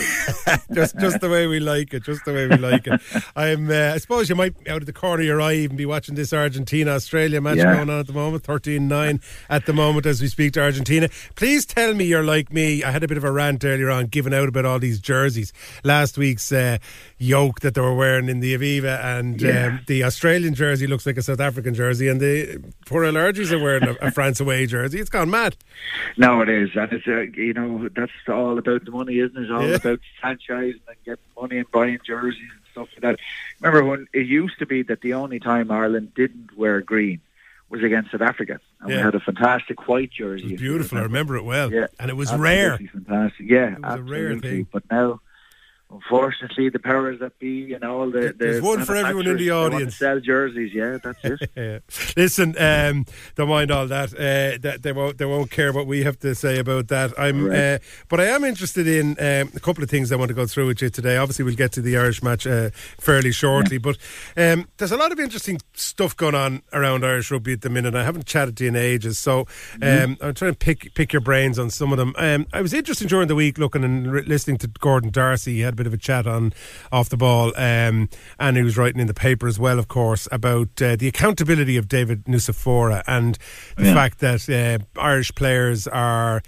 just the way we like it. Just the way we like it. I suppose you might, out of the corner of your eye, even be watching this Argentina-Australia match going on at the moment. 13-9 at the moment as we speak to Argentina. Please tell me you're like me. I had a bit of a rant earlier on, giving out about all these jerseys. Last week's yoke that they were wearing in the Aviva, and the Australian jersey looks like a South African jersey, and the poor allergies are wearing a France away jersey. It's gone mad. No, it is, and it's that's all about the money, isn't it? All about franchising and getting money and buying jerseys and stuff like that. Remember when it used to be that the only time Ireland didn't wear green was against South Africa, and we had a fantastic white jersey. It was beautiful. I remember it well, and it was rare. Fantastic, yeah, it was a rare thing. But now, unfortunately, the powers that be and all there's one for everyone in the audience. Want to sell jerseys, that's it. Listen, don't mind all that. That they won't care what we have to say about that. But I am interested in a couple of things I want to go through with you today. Obviously, we'll get to the Irish match fairly shortly, but there's a lot of interesting stuff going on around Irish rugby at the minute. I haven't chatted to you in ages, so I'm trying to pick your brains on some of them. I was interested during the week looking and listening to Gordon Darcy. He had a bit of a chat on off the ball, and he was writing in the paper as well, of course, about the accountability of David Nucifora and the fact that Irish players are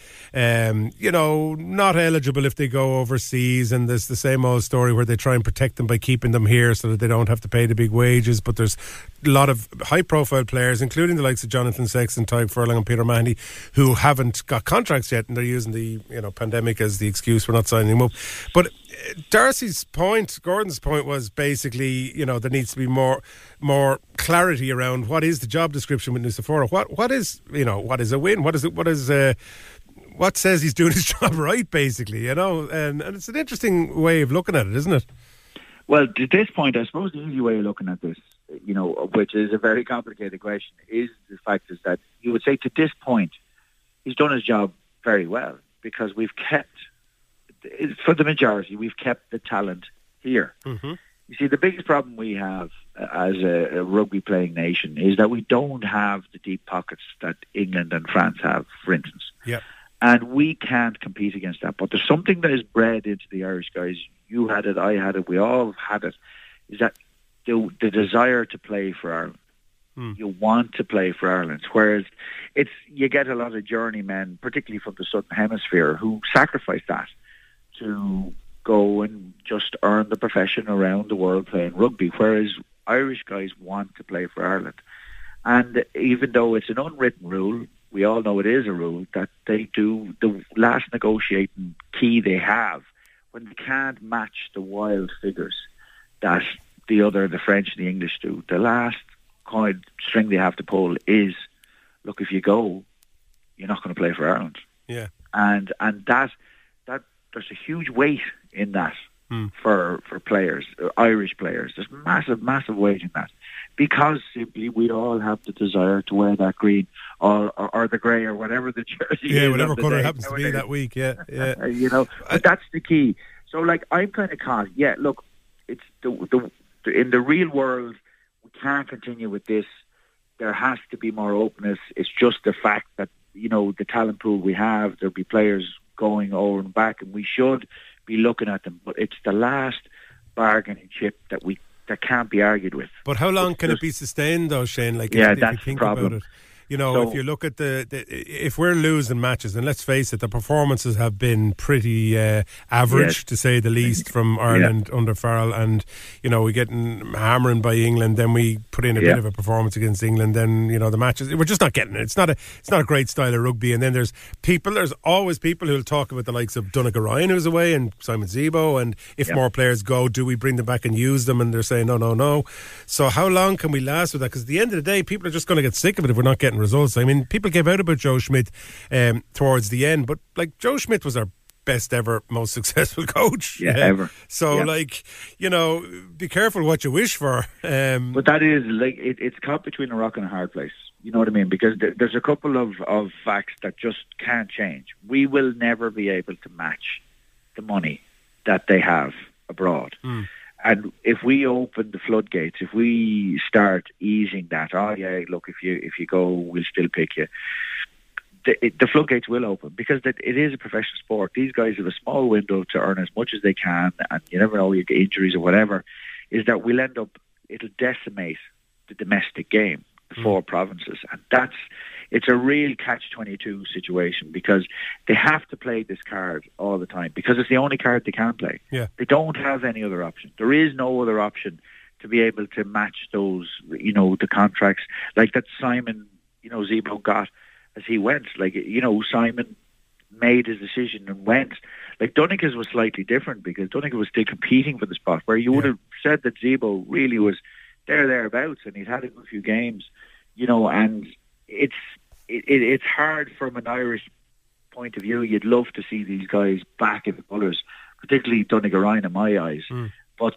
not eligible if they go overseas, and there's the same old story where they try and protect them by keeping them here so that they don't have to pay the big wages. But there's a lot of high profile players, including the likes of Jonathan Sexton, Tadhg Furlong and Peter Mahoney, who haven't got contracts yet, and they're using the pandemic as the excuse for not signing them up. But Darcy's point, Gordon's point, was basically, there needs to be more clarity around what is the job description with Nucifora. What is a win? What says he's doing his job right, basically, and it's an interesting way of looking at it, isn't it? Well, to this point, I suppose the easy way of looking at this, which is a very complicated question, is the fact is that you would say to this point, he's done his job very well, because we've kept for the majority, we've kept the talent here. Mm-hmm. You see, the biggest problem we have as a rugby playing nation is that we don't have the deep pockets that England and France have, for instance. Yeah. And we can't compete against that. But there's something that is bred into the Irish guys. You had it, I had it, we all had it, is that the desire to play for Ireland. You want to play for Ireland. Whereas you get a lot of journeymen, particularly from the Southern Hemisphere, who sacrifice that to go and just earn the profession around the world playing rugby, whereas Irish guys want to play for Ireland. And even though it's an unwritten rule, we all know it is a rule, that they do the last negotiating key they have when they can't match the wild figures that the French and the English do. The last kind of string they have to pull is, look, if you go, you're not going to play for Ireland. Yeah. And that there's a huge weight in that for players, Irish players. There's massive weight in that, because simply we all have the desire to wear that green or the grey or whatever the jersey is. Yeah, whatever colour happens to be that week. Yeah. But that's the key. So, like, I'm kind of caught. Yeah, look, it's the in the real world, we can't continue with this. There has to be more openness. It's just the fact that, the talent pool we have, there'll be players going over and back, and we should be looking at them. But it's the last bargaining chip that can't be argued with. But how long can it be sustained, though, Shane? Like, yeah, if that's you think the problem. about it. If you look at if we're losing matches, and let's face it, the performances have been pretty average, to say the least, from Ireland under Farrell, and we get hammering by England, then we put in a bit of a performance against England, then the matches, we're just not getting it. It's not a great style of rugby. And then there's always people who'll talk about the likes of Donegal Ryan, who's away, and Simon Zebo, and if more players go, do we bring them back and use them? And they're saying no. So how long can we last with that? Because at the end of the day, people are just going to get sick of it if we're not getting results. I mean, people gave out about Joe Schmidt towards the end, but like, Joe Schmidt was our best ever, most successful coach ever. So be careful what you wish for. But that is like it's caught between a rock and a hard place. You know what I mean? Because there's a couple of facts that just can't change. We will never be able to match the money that they have abroad. And if we open the floodgates, if we start easing that, look, if you go, we'll still pick you. The floodgates will open, because it is a professional sport. These guys have a small window to earn as much as they can, and you never know, you get injuries or whatever. Is that we'll end up, it'll decimate the domestic game, the four provinces, and it's a real catch-22 situation, because they have to play this card all the time, because it's the only card they can play. Yeah. They don't have any other option. There is no other option to be able to match those, the contracts like that Simon, Zebo got as he went. Like, Simon made his decision and went. Like, Donnacha's was slightly different, because Donncha was still competing for the spot, where you would have said that Zebo really was thereabouts, and he'd had a good few games, and it's hard from an Irish point of view. You'd love to see these guys back in the colours, particularly Donegal Ryan in my eyes. But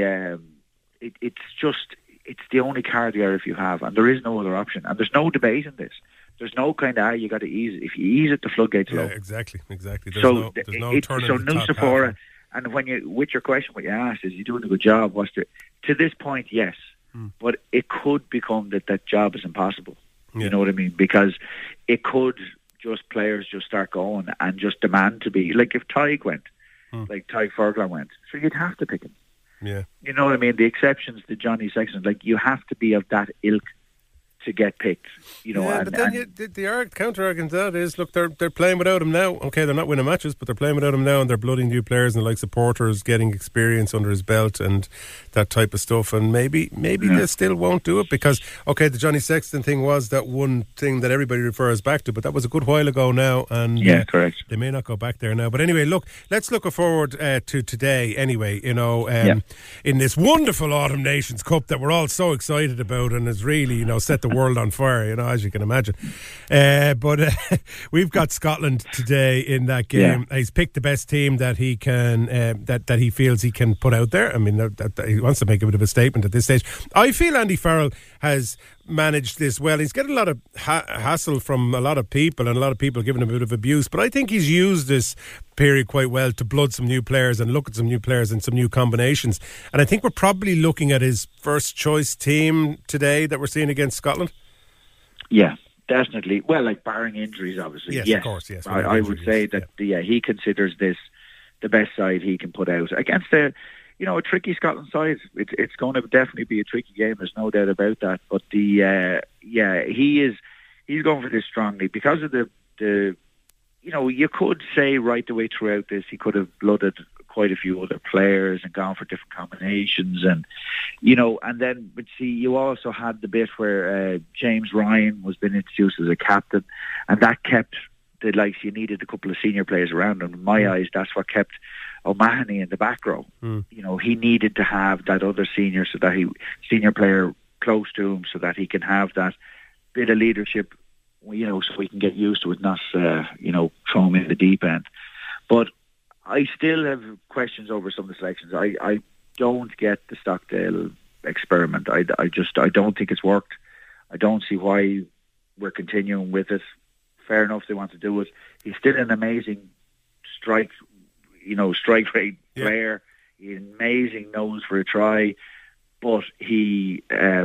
it's the only card there if you have, and there is no other option, and there's no debate in this. There's no kind of you got to ease it. If you ease it, the floodgates low. Exactly. There's no turning so the top Nusafora, half. and when with your question, what you asked is, you doing a good job? To this point, yes, but it could become that job is impossible. You know what I mean? Because it could players just start going and just demand to be, like if Tig went, like Tig Ferguson went, so you'd have to pick him. Yeah. You know what I mean? The exceptions to Johnny Sexton, like, you have to be of that ilk to get picked, but then the counter-argument to that is, look, they're playing without him now. Okay, they're not winning matches, but they're playing without him now, and they're blooding new players, and like supporters getting experience under his belt and that type of stuff. And maybe they still won't do it, because, okay, the Johnny Sexton thing was that one thing that everybody refers back to, but that was a good while ago now, and correct. They may not go back there now. But anyway, look, let's look forward to today. Anyway, in this wonderful Autumn Nations Cup that we're all so excited about, and has really, set the world on fire, as you can imagine. But we've got Scotland today in that game. He's picked the best team that he can, that he feels he can put out there. I mean, that he wants to make a bit of a statement at this stage. I feel Andy Farrell has managed this well. He's getting a lot of hassle from a lot of people, and a lot of people giving him a bit of abuse, but I think he's used this period quite well to blood some new players and look at some new players and some new combinations. And I think we're probably looking at his first choice team today that we're seeing against Scotland. Yeah, definitely. Well, like barring injuries, obviously. Yes, of course, yes. I would say that he considers this the best side he can put out against a tricky Scotland side. It's going to definitely be a tricky game. There's no doubt about that. But he's going for this strongly because of the you could say right the way throughout this he could have blooded quite a few other players and gone for different combinations, and then but see, you also had the bit where James Ryan was being introduced as a captain, and that kept the likes. You needed a couple of senior players around him. In my eyes, that's what kept O'Mahony in the back row. He needed to have that other senior player close to him so that he can have that bit of leadership, so we can get used to it, not throw him in the deep end. But I still have questions over some of the selections. I don't get the Stockdale experiment. I don't think it's worked. I don't see why we're continuing with it. Fair enough, they want to do it. He's still an amazing strike rate player. He's amazing nose for a try, but he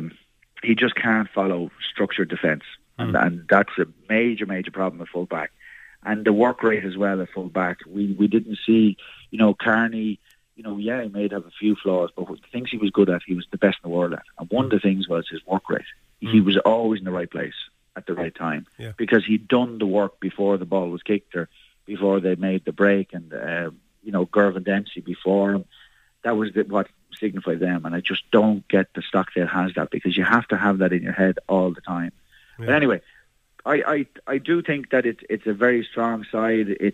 just can't follow structured defence, and that's a major problem at full back. And the work rate as well at full back. We didn't see, Carney, he may have a few flaws, but the things he was good at, he was the best in the world at. And one of the things was his work rate. He was always in the right place at the right time because he'd done the work before the ball was kicked or before they made the break. And, Gervin Dempsey before him, that was what signified them. And I just don't get the Stockdale has that, because you have to have that in your head all the time. Yeah. But anyway, I do think that it's a very strong side. It's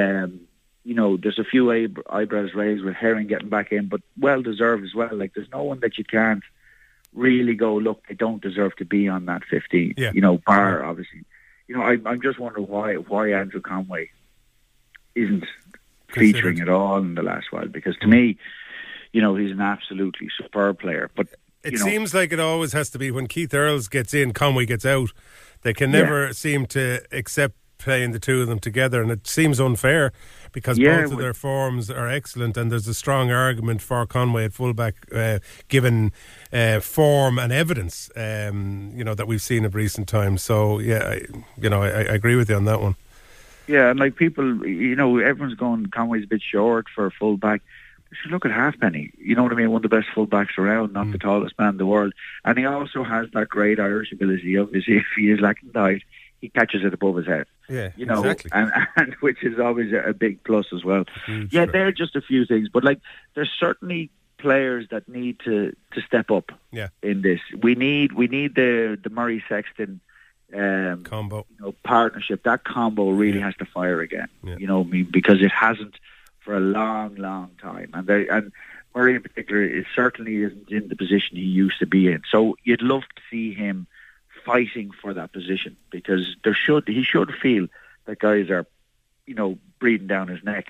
there's a few eyebrows raised with Herring getting back in, but well deserved as well. Like, there's no one that you can't really go, look, they don't deserve to be on that 15. Bar obviously. I'm just wondering why Andrew Conway isn't featuring at all in the last while, because to me, he's an absolutely superb player. But it seems like it always has to be when Keith Earls gets in, Conway gets out. They can never seem to accept playing the two of them together, and it seems unfair because both of their forms are excellent, and there's a strong argument for Conway at fullback, given form and evidence, that we've seen of recent times. So I agree with you on that one. Yeah, and like people, everyone's going, Conway's a bit short for a fullback. You should look at Halfpenny. You know what I mean? One of the best fullbacks around, not the tallest man in the world. And he also has that great Irish ability. Obviously, if he is lacking height, he catches it above his head. Yeah, exactly. And which is always a big plus as well. They're just a few things. But there's certainly players that need to step up in this. We need the Murray Sexton combo, partnership. That combo really has to fire again. Because it hasn't for a long time, and Murray in particular certainly isn't in the position he used to be in. So you'd love to see him fighting for that position, because he should feel that guys are breathing down his neck.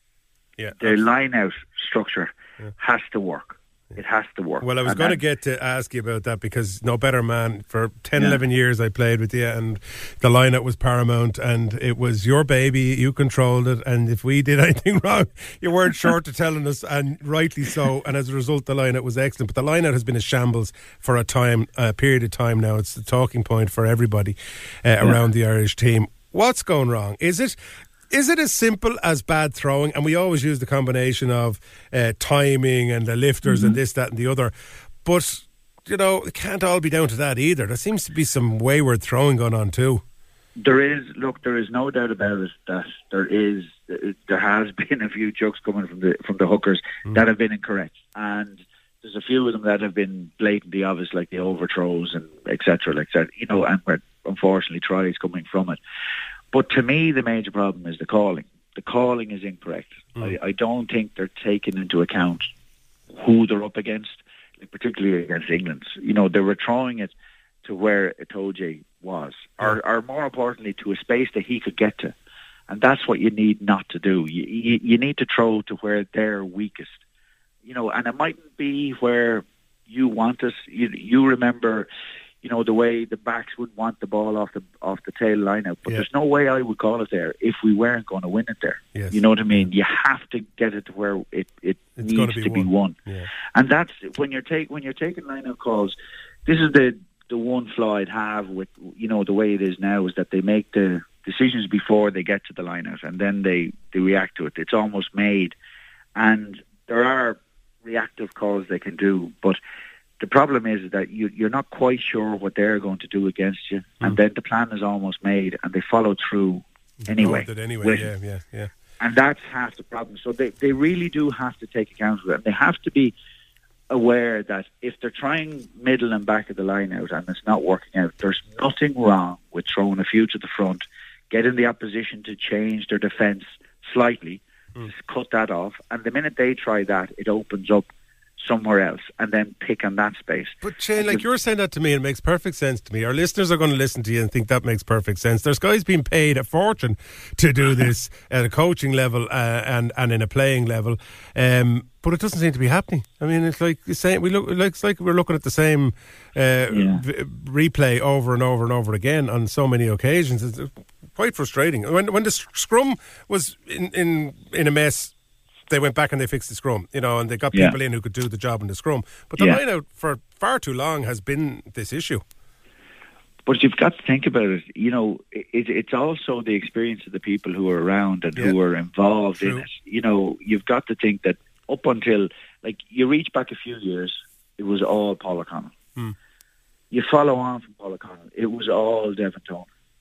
The line out structure has to work. It has to work. Well, I was going to get to ask you about that, because no better man. For 10, 11 years I played with you, and the line-out was paramount, and it was your baby, you controlled it, and if we did anything wrong, you weren't short to telling us, and rightly so, and as a result the line-out was excellent. But the line-out has been a shambles for a period of time now. It's the talking point for everybody around the Irish team. What's going wrong? Is it as simple as bad throwing? And we always use the combination of timing and the lifters and this, that and the other. But, it can't all be down to that either. There seems to be some wayward throwing going on too. There is no doubt about it that there has been a few chucks coming from the hookers that have been incorrect. And there's a few of them that have been blatantly obvious, like the overthrows and et cetera, and where unfortunately tries coming from it. But to me, the major problem is the calling. The calling is incorrect. I don't think they're taking into account who they're up against, particularly against England. They were throwing it to where Itoje was, or more importantly, to a space that he could get to. And that's what you need not to do. You need to throw to where they're weakest. And it mightn't be where you want it. You remember, you know, the way the backs would want the ball off the tail line out. But there's no way I would call it there if we weren't going to win it there. Yes. You know what I mean? You have to get it to where it needs to be won. Yeah. And that's when you're taking line-out calls. This is the one flaw I'd have with, you know, the way it is now, is that they make the decisions before they get to the line-out, and then they react to it. It's almost made. And there are reactive calls they can do, but the problem is that you're not quite sure what they're going to do against you, and then the plan is almost made, and they follow through anyway. Yeah. And that's half the problem. So they really do have to take account of it, and they have to be aware that if they're trying middle and back of the line out and it's not working out, there's nothing wrong with throwing a few to the front, getting the opposition to change their defence slightly, just cut that off, and the minute they try that, it opens up somewhere else, and then pick on that space. But Shane, like you're saying that to me, it makes perfect sense to me. Our listeners are going to listen to you and think that makes perfect sense. There's guys being paid a fortune to do this at a coaching level and in a playing level, but it doesn't seem to be happening. I mean, it's like you're saying, it's like we're looking at the same replay over and over and over again on so many occasions. It's quite frustrating. When the scrum was in a mess, they went back and they fixed the scrum, you know, and they got people in who could do the job in the scrum. But the line out for far too long has been this issue. But you've got to think about it. You know, it's also the experience of the people who are around and who are involved in it. You know, you've got to think that up until, like, you reach back a few years, it was all Paul O'Connell. You follow on from Paul O'Connell, it was all Devon Toner.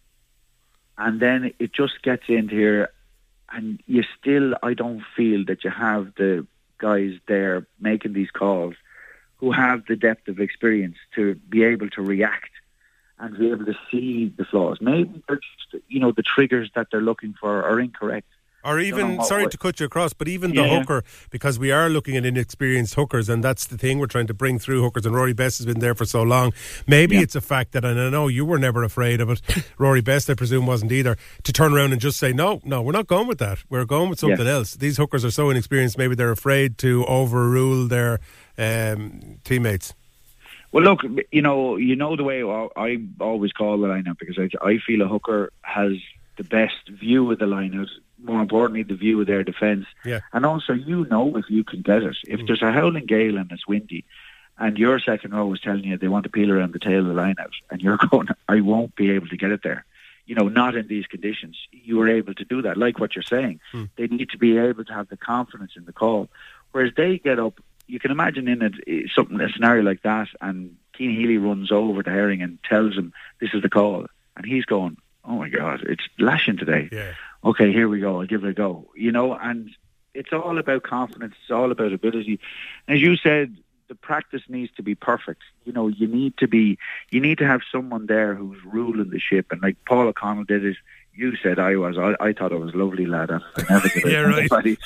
And then it just gets into here, and you still, I don't feel that you have the guys there making these calls who have the depth of experience to be able to react and be able to see the flaws. Maybe they're just, you know, the triggers that they're looking for are incorrect. Or even, sorry to cut you across, but even the hooker, because we are looking at inexperienced hookers, and that's the thing, we're trying to bring through hookers, and Rory Best has been there for so long. Maybe it's a fact that, and I know you were never afraid of it, Rory Best I presume wasn't either, to turn around and just say, no, we're not going with that, we're going with something else. These hookers are so inexperienced, maybe they're afraid to overrule their teammates. Well, look, you know the way I always call the line-out, because I feel a hooker has the best view of the line-out, more importantly, the view of their defence. Yeah. And also, you know, if you can get it. If there's a howling gale and it's windy, and your second row is telling you they want to peel around the tail of the line-out, and you're going, I won't be able to get it there. You know, not in these conditions. You were able to do that, like what you're saying. They need to be able to have the confidence in the call. Whereas they get up, you can imagine in a scenario like that, and Keane Healy runs over to Herring and tells him this is the call, and he's going, oh my God, it's lashing today. Yeah. Okay, here we go, I'll give it a go. You know, and it's all about confidence, it's all about ability. As you said, the practice needs to be perfect. You know, you need to have someone there who's ruling the ship, and like Paul O'Connell did it. You said I thought I was a lovely lad. I never did anybody.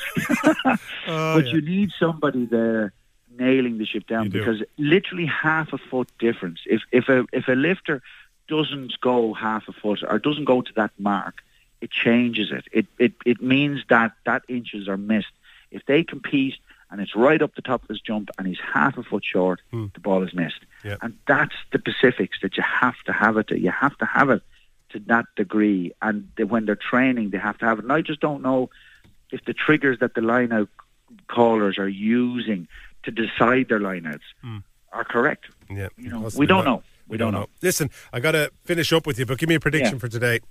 But you need somebody there nailing the ship down, because literally half a foot difference. If a lifter doesn't go half a foot or doesn't go to that mark, it changes it. It means that inches are missed. If they compete and it's right up the top of his jump and he's half a foot short, the ball is missed. Yeah. And that's the specifics that you have to have it to. You have to have it to that degree. And when they're training, they have to have it. And I just don't know if the triggers that the line-out callers are using to decide their line-outs are correct. Yeah. You know, we don't know. We don't know. Listen, I got to finish up with you, but give me a prediction for today.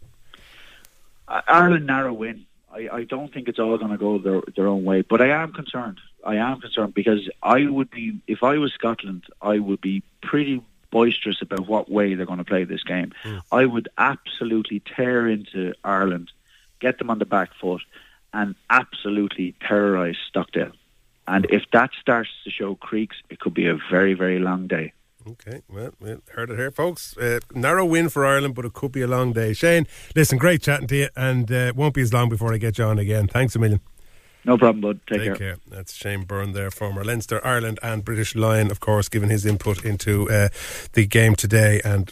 Ireland narrow win. I don't think it's all going to go their own way, but I am concerned. Because I would be, if I was Scotland, I would be pretty boisterous about what way they're going to play this game. I would absolutely tear into Ireland, get them on the back foot, and absolutely terrorise Stockdale. And if that starts to show creaks, it could be a very, very long day. Okay, well, heard it here, folks. Narrow win for Ireland, but it could be a long day. Shane, listen, great chatting to you, and it won't be as long before I get you on again. Thanks a million. No problem, bud. Take care. That's Shane Byrne there, former Leinster, Ireland and British Lion, of course, giving his input into the game today. And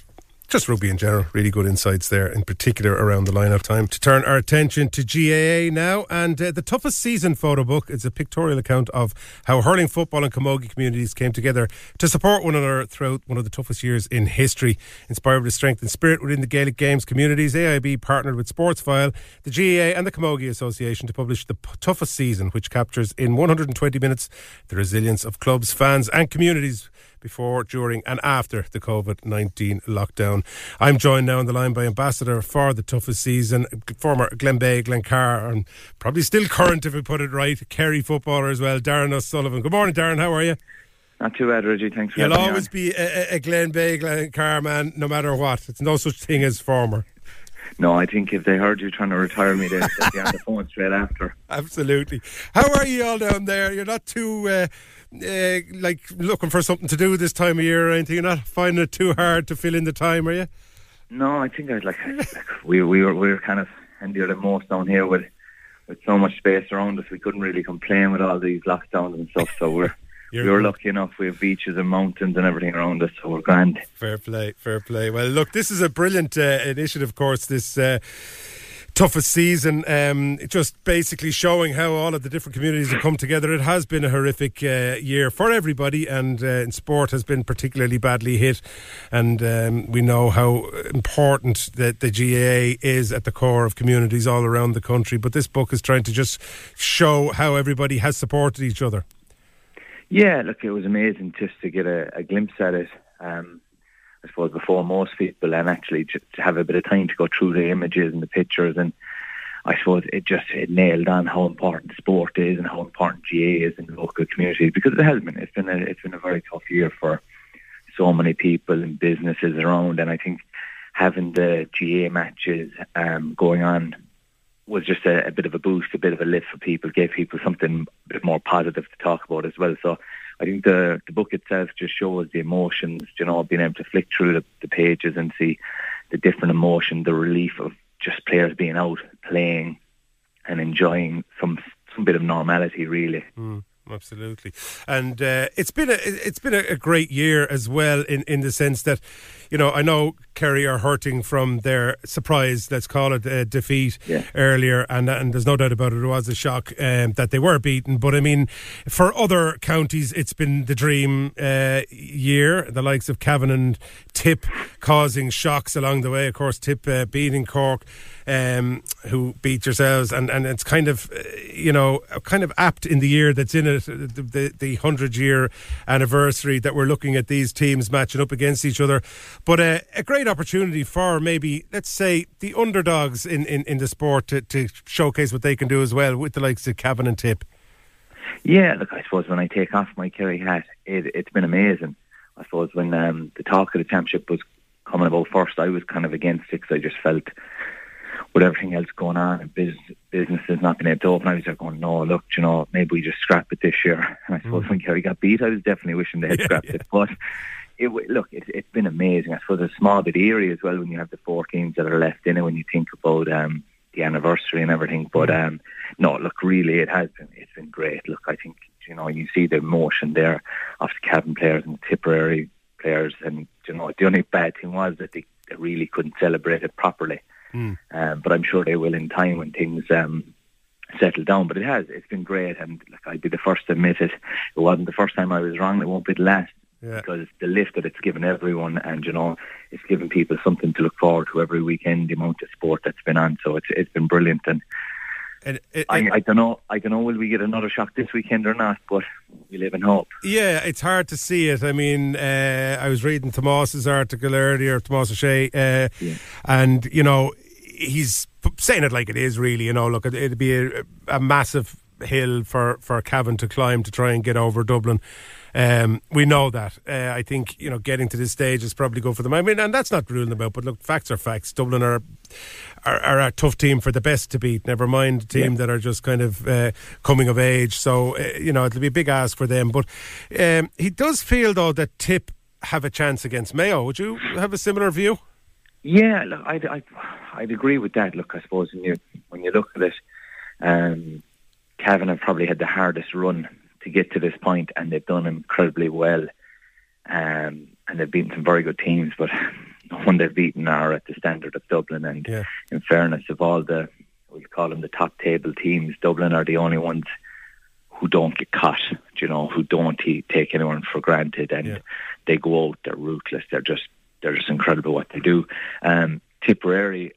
just rugby in general. Really good insights there, in particular around the line-up. Time to turn our attention to GAA now, and the Toughest Season photo book is a pictorial account of how hurling, football and camogie communities came together to support one another throughout one of the toughest years in history. Inspired by the strength and spirit within the Gaelic Games communities, AIB partnered with Sportsfile, the GAA and the Camogie Association to publish the Toughest Season, which captures in 120 minutes the resilience of clubs, fans and communities before, during and after the COVID-19 lockdown. I'm joined now on the line by Ambassador for the Toughest Season, former Glenbeigh, Glencar, and probably still current, if we put it right, Kerry footballer as well, Darren O'Sullivan. Good morning, Darren, how are you? Not too bad, Reggie, thanks for having me on. You'll always be a Glenbeigh, Glencar man, no matter what. It's no such thing as former. No, I think if they heard you trying to retire me, they'd be on the phone straight after. Absolutely. How are you all down there? You're not too like looking for something to do this time of year or anything? You're not finding it too hard to fill in the time, are you? No, I think we're kind of handier than most down here with so much space around us. We couldn't really complain with all these lockdowns and stuff, so we were lucky enough. We have beaches and mountains and everything around us, so we're grand. Fair play, fair play. Well, look, this is a brilliant initiative, of course, this Toughest Season, just basically showing how all of the different communities have come together. It has been a horrific year for everybody, and in sport has been particularly badly hit, and we know how important that the GAA is at the core of communities all around the country, but this book is trying to just show how everybody has supported each other. Yeah, look, it was amazing just to get a glimpse at it, I suppose, before most people, and actually just to have a bit of time to go through the images and the pictures, and I suppose it nailed on how important sport is and how important GAA is in the local community, because it has been. It's been a very tough year for so many people and businesses around, and I think having the GAA matches going on was just a bit of a boost, a bit of a lift for people, gave people something a bit more positive to talk about as well. So I think the book itself just shows the emotions, being able to flick through the pages and see the different emotion, the relief of just players being out, playing and enjoying some bit of normality, really. Absolutely. And it's been a great year as well, in the sense that, I know Kerry are hurting from their surprise, let's call it, defeat earlier, and there's no doubt about it, it was a shock that they were beaten. But I mean, for other counties, it's been the dream year, the likes of Cavan and Tip causing shocks along the way. Of course, Tip beating Cork, who beat yourselves, and it's kind of apt in the year that's in it, the 100-year anniversary, that we're looking at these teams matching up against each other. But a great opportunity for maybe, let's say, the underdogs in the sport to showcase what they can do as well, with the likes of Cavan and Tip. Yeah, look, I suppose when I take off my Kerry hat, it's been amazing. I suppose when the talk of the championship was coming about first, I was kind of against it, because I just felt, with everything else going on and businesses not being able to open, I was there going, no, look, maybe we just scrap it this year. And I suppose when Kerry got beat, I was definitely wishing they had scrapped it. But it's been amazing. I suppose it's a small bit eerie as well when you have the 4 teams that are left in it, when you think about the anniversary and everything. But no, look, really, it's been great. Look, I think, you see the emotion there of the Cavan players and the Tipperary players, and the only bad thing was that they really couldn't celebrate it properly. But I'm sure they will in time when things settle down. But it's been great, and I'd be the first to admit it. It wasn't the first time I was wrong. It won't be the last, because the lift that it's given everyone, and it's given people something to look forward to every weekend. The amount of sport that's been on, so it's been brilliant. And I don't know. Will we get another shock this weekend or not? But we live in hope. Yeah, it's hard to see it. I mean, I was reading Tomas's article earlier, Tomas O'Shea, and he's saying it like it is. Really, look, it'd be a massive hill for Cavan to climb to try and get over Dublin. We know that. I think, getting to this stage is probably good for them. I mean, and that's not ruling them out, but look, facts are facts. Dublin are a tough team for the best to beat, never mind a team that are just kind of coming of age. So, it'll be a big ask for them. But he does feel, though, that Tip have a chance against Mayo. Would you have a similar view? Yeah, look, I'd agree with that. Look, I suppose when you look at it, Cavan have probably had the hardest run to get to this point, and they've done incredibly well, and they've beaten some very good teams. But no one they've beaten are at the standard of Dublin. And in fairness, of all the, we call them the top table teams, Dublin are the only ones who don't get caught, who don't take anyone for granted, and they go out, they're ruthless, they're just incredible what they do. Tipperary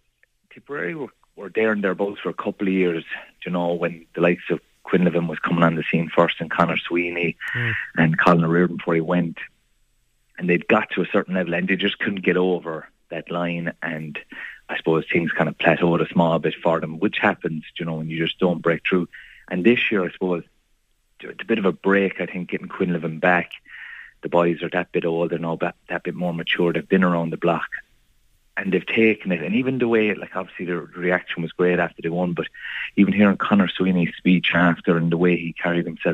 were there and thereabouts for a couple of years, when the likes of Quinlivan was coming on the scene first, and Conor Sweeney and Colin O'Riordan before he went, and they'd got to a certain level and they just couldn't get over that line, and I suppose things kind of plateaued a small bit for them, which happens, when you just don't break through. And this year, I suppose, it's a bit of a break, I think, getting Quinlivan back. The boys are that bit older now, that bit more mature. They've been around the block and they've taken it. And even the way, obviously the reaction was great after they won, but even hearing Conor Sweeney's speech after and the way he carried himself,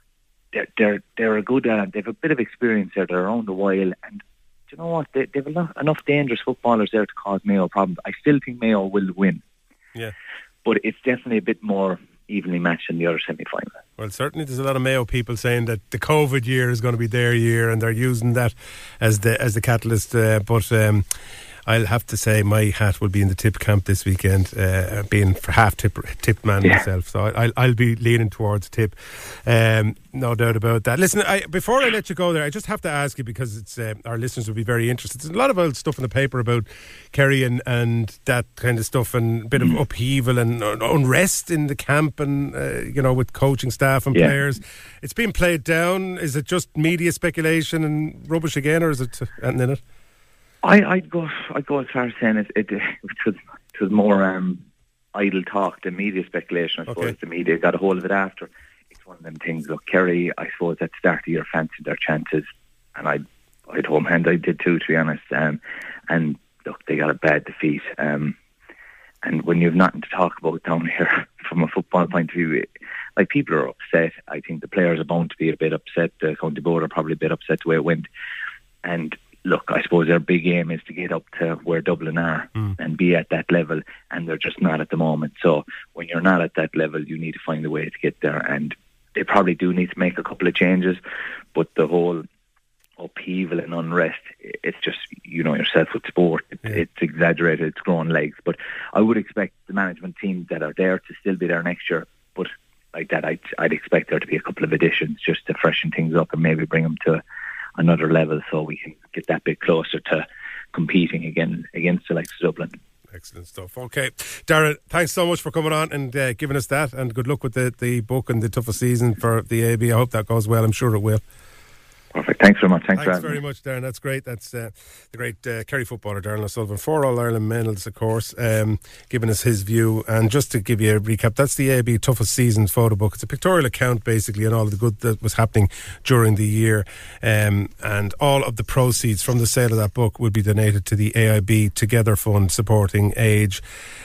they're a good, they've a bit of experience there. They're around a while, and do you know what? They've enough dangerous footballers there to cause Mayo problems. I still think Mayo will win. Yeah. But it's definitely a bit more evenly matched in the other semi-final. Well, certainly there's a lot of Mayo people saying that the COVID year is going to be their year, and they're using that as the catalyst. But I'll have to say my hat will be in the Tip camp this weekend, being for half Tip man myself. So I'll be leaning towards Tip, no doubt about that. Listen, before I let you go there, I just have to ask you, because it's our listeners will be very interested. There's a lot of old stuff in the paper about Kerry and that kind of stuff, and a bit of upheaval and unrest in the camp, and with coaching staff and players. It's been played down. Is it just media speculation and rubbish again, or is it anything in it? I'd go as far as saying it was more idle talk than media speculation. I suppose the media got a hold of it after. It's one of them things. Look, Kerry, I suppose at the start of the year fancied their chances, and I'd home hand. I did too, to be honest. And look, they got a bad defeat. And when you've nothing to talk about down here from a football point of view, people are upset. I think the players are bound to be a bit upset. The county board are probably a bit upset the way it went. And look, I suppose their big aim is to get up to where Dublin are and be at that level, and they're just not at the moment. So when you're not at that level, you need to find a way to get there, and they probably do need to make a couple of changes. But the whole upheaval and unrest, it's just, yourself with sport, it's exaggerated, it's growing legs. But I would expect the management teams that are there to still be there next year. But like that, I'd expect there to be a couple of additions just to freshen things up and maybe bring them to another level, so we can get that bit closer to competing again against the likes of Dublin. Excellent stuff. Okay, Darren, thanks so much for coming on and giving us that, and good luck with the book and the toughest season for the AB. I hope that goes well. I'm sure it will. Perfect. Thanks very much. Thanks very much, Darren. That's great. That's the great Kerry footballer, Darren O'Sullivan, 4 All-Ireland medals, of course, giving us his view. And just to give you a recap, that's the AB Toughest Season photo book. It's a pictorial account, basically, on all of the good that was happening during the year. And all of the proceeds from the sale of that book will be donated to the AIB Together Fund, supporting Age,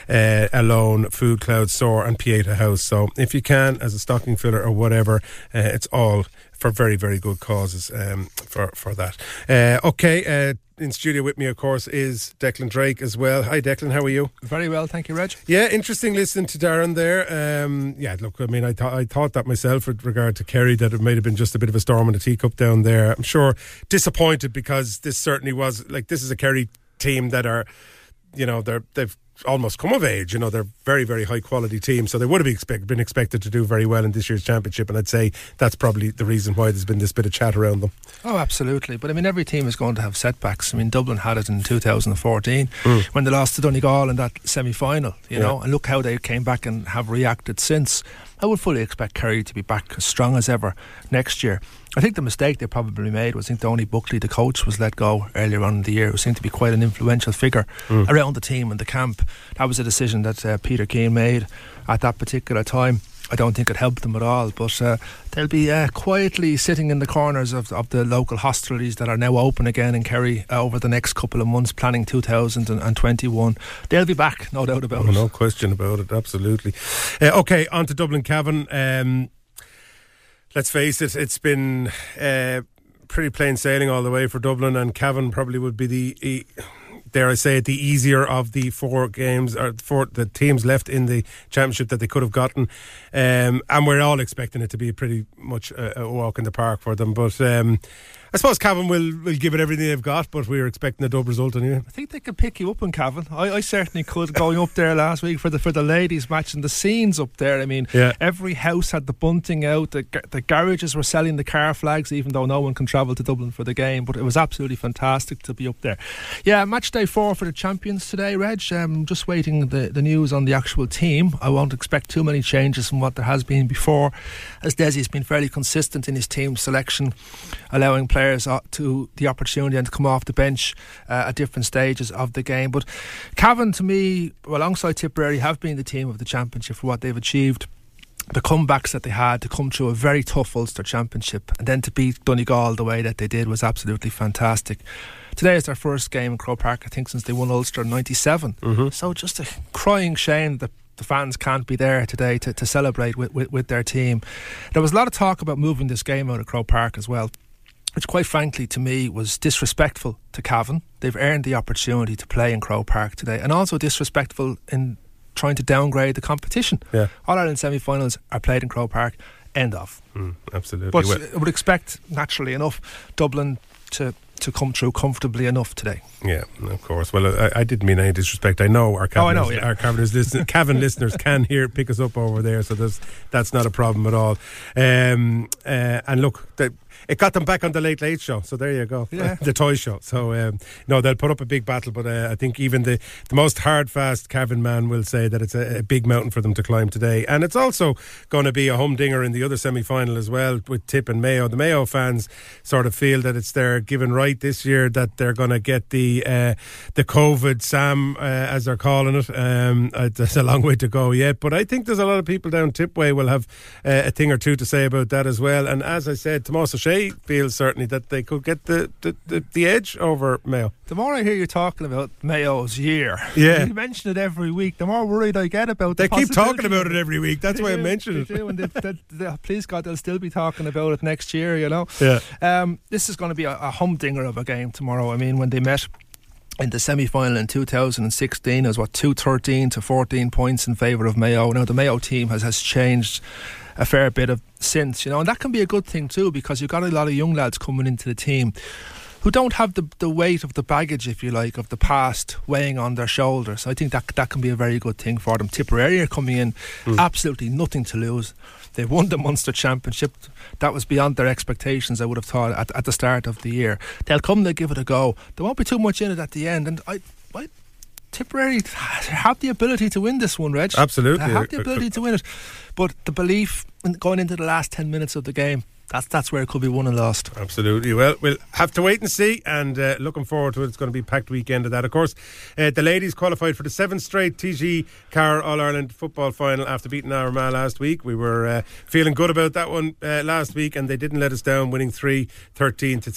Alone, Food Cloud Store and Pieta House. So if you can, as a stocking filler or whatever, it's all for very, very good causes for that. In studio with me, of course, is Declan Drake as well. Hi, Declan, how are you? Very well, thank you, Reg. Yeah, interesting listening to Darren there. Look, I mean, I thought that myself with regard to Kerry, that it might have been just a bit of a storm in a teacup down there. I'm sure disappointed, because this certainly was, this is a Kerry team that are, they've almost come of age. They're very, very high quality team, so they would have been expected to do very well in this year's championship, and I'd say that's probably the reason why there's been this bit of chat around them. Oh, absolutely. But I mean, every team is going to have setbacks. I mean, Dublin had it in 2014 when they lost to Donegal in that semi-final, and look how they came back and have reacted since. I would fully expect Kerry to be back as strong as ever next year. I think the mistake they probably made was, I think Tony Buckley, the coach, was let go earlier on in the year, who seemed to be quite an influential figure around the team and the camp. That was a decision that Peter Keane made at that particular time. I don't think it helped them at all, but they'll be quietly sitting in the corners of the local hostelries that are now open again in Kerry over the next couple of months, planning 2021. They'll be back, no doubt about it. No question about it, absolutely. Okay, on to Dublin Cavan. Let's face it, it's been pretty plain sailing all the way for Dublin, and Cavan probably would be the dare I say it, the easier of the 4 games, or the teams left in the championship that they could have gotten. And we're all expecting it to be pretty much a walk in the park for them. But I suppose Cavan will give it everything they've got, but we're expecting a double result anyway. I think they could pick you up in Cavan. I certainly could, going up there last week for the ladies match, and the scenes up there. I mean, every house had the bunting out. The garages were selling the car flags, even though no one can travel to Dublin for the game. But it was absolutely fantastic to be up there. Yeah, match day 4 for the champions today, Reg. Just waiting the news on the actual team. I won't expect too many changes from what there has been before, as Desi's been fairly consistent in his team selection, allowing players to the opportunity and to come off the bench at different stages of the game. But Cavan, to me, alongside Tipperary, have been the team of the championship for what they've achieved. The comebacks that they had to come through a very tough Ulster championship, and then to beat Donegal the way that they did was absolutely fantastic. Today is their first game in Croke Park, I think, since they won Ulster in 97. So just a crying shame that the fans can't be there today to celebrate with their team. There was a lot of talk about moving this game out of Croke Park as well, which quite frankly to me was disrespectful to Cavan. They've earned the opportunity to play in Croke Park today, and also disrespectful in trying to downgrade the competition. All-Ireland semi-finals are played in Croke Park. End of. Absolutely. But I would expect, naturally enough, Dublin to come through comfortably enough today. Yeah, of course. Well, I didn't mean any disrespect. I know our Cavan, our Cavan listeners can pick us up over there, so that's not a problem at all. And look, it got them back on the Late Late Show, so there you go. The toy show. So no, they'll put up a big battle, but I think even the most hard-fast Cavan man will say that it's a big mountain for them to climb today. And it's also going to be a humdinger in the other semi-final as well, with Tip and Mayo. The Mayo fans sort of feel that it's their given right this year that they're going to get the COVID Sam, as they're calling it. There's a long way to go yet, but I think there's a lot of people down Tipway will have a thing or two to say about that as well. And as I said, Tomás O'Shea feels certainly that they could get the edge over Mayo. The more I hear you talking about Mayo's year, you mention it every week, the more worried I get about they the keep talking about it every week. That's why I mention it. They do, and please God, they'll still be talking about it next year, you know. This is going to be a humdinger of a game tomorrow. I mean, when they met in the semi-final in 2016, it was 2-13 to 14 points in favour of Mayo. Now the Mayo team has changed a fair bit since, you know, and that can be a good thing too, because you've got a lot of young lads coming into the team who don't have the weight of the baggage, if you like, of the past weighing on their shoulders. I think that can be a very good thing for them. Tipperary are coming in absolutely nothing to lose. They won the Munster Championship. That was beyond their expectations, I would have thought, at the start of the year. They'll give it a go. There won't be too much in it at the end, and Tipperary have the ability to win this one, Reg. Absolutely. They have the ability to win it. But the belief going into the last 10 minutes of the game, that's where it could be won and lost. Absolutely. Well, we'll have to wait and see, and looking forward to it. It's going to be a packed weekend of that. Of course, the ladies qualified for the 7th straight TG Car All-Ireland football final after beating Armagh last week. We were feeling good about that one last week, and they didn't let us down, winning 3-13 to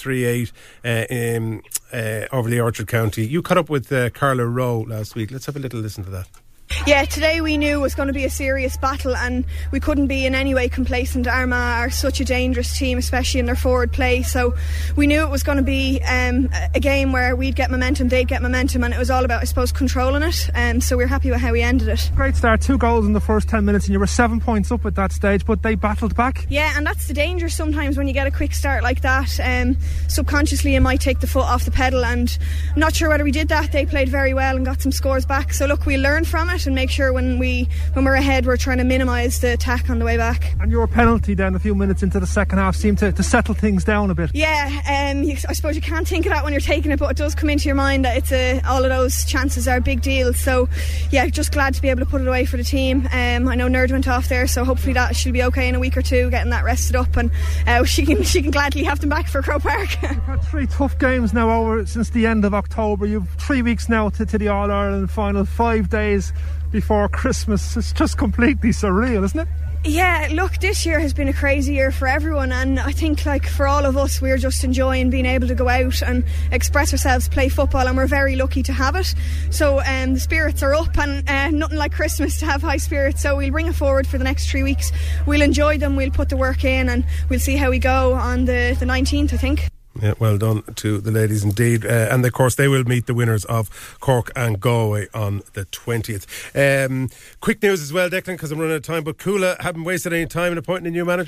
3-8 over the Orchard County. You caught up with Carla Rowe last week. Let's have a little listen to that. Yeah, today we knew it was going to be a serious battle, and we couldn't be in any way complacent. Armagh are such a dangerous team, especially in their forward play, so we knew it was going to be a game where we'd get momentum, they'd get momentum, and it was all about, I suppose, controlling it. So we're happy with how we ended it. Great start, 2 goals in the first 10 minutes, and you were 7 points up at that stage, but they battled back. Yeah, and that's the danger sometimes when you get a quick start like that. Subconsciously you might take the foot off the pedal, and I'm not sure whether we did that. They played very well and got some scores back, so look, we learned from it and make sure when we're ahead we're trying to minimise the attack on the way back. And your penalty then a few minutes into the second half seemed to settle things down a bit. Yeah, I suppose you can't think of that when you're taking it, but it does come into your mind that all of those chances are big deals. So yeah, just glad to be able to put it away for the team. I know Nerd went off there, so hopefully that she'll be okay in a week or two, getting that rested up, and she can gladly have them back for Croke Park. You've had 3 tough games now over since the end of October. You've 3 weeks now to the All-Ireland final, 5 days before Christmas. It's just completely surreal, isn't it? Yeah, look, this year has been a crazy year for everyone, and I think for all of us, we're just enjoying being able to go out and express ourselves, play football, and we're very lucky to have it. So the spirits are up, and nothing like Christmas to have high spirits, so we'll bring it forward for the next 3 weeks. We'll enjoy them, we'll put the work in, and we'll see how we go on the 19th, I think. Yeah, well done to the ladies indeed. And of course they will meet the winners of Cork and Galway on the 20th. Quick news as well, Declan, because I'm running out of time, but Coola haven't wasted any time in appointing a new manager.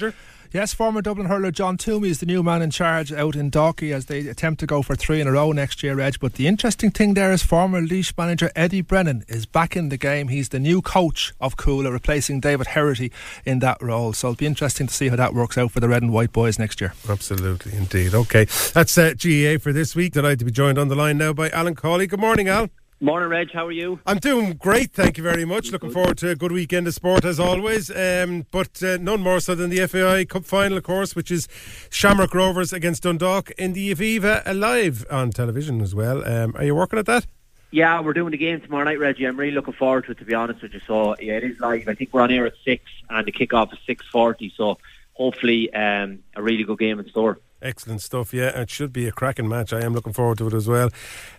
Yes, former Dublin hurler John Toomey is the new man in charge out in Dalkey as they attempt to go for 3 in a row next year, Reg. But the interesting thing there is former Laois manager Eddie Brennan is back in the game. He's the new coach of Coola, replacing David Herity in that role. So it'll be interesting to see how that works out for the Red and White boys next year. Absolutely, indeed. Okay, that's GEA for this week. Delighted to be joined on the line now by Alan Cawley. Good morning, Al. Morning, Reg. How are you? I'm doing great, thank you very much. Looking forward to a good weekend of sport as always. But none more so than the FAI Cup final, of course, which is Shamrock Rovers against Dundalk in the Aviva live on television as well. Are you working at that? Yeah, we're doing the game tomorrow night, Reggie. I'm really looking forward to it, to be honest with you. So, yeah, it is live. I think we're on air at 6 and the kick-off is 6:40. So, hopefully, a really good game in store. Excellent stuff, yeah. It should be a cracking match. I am looking forward to it as well.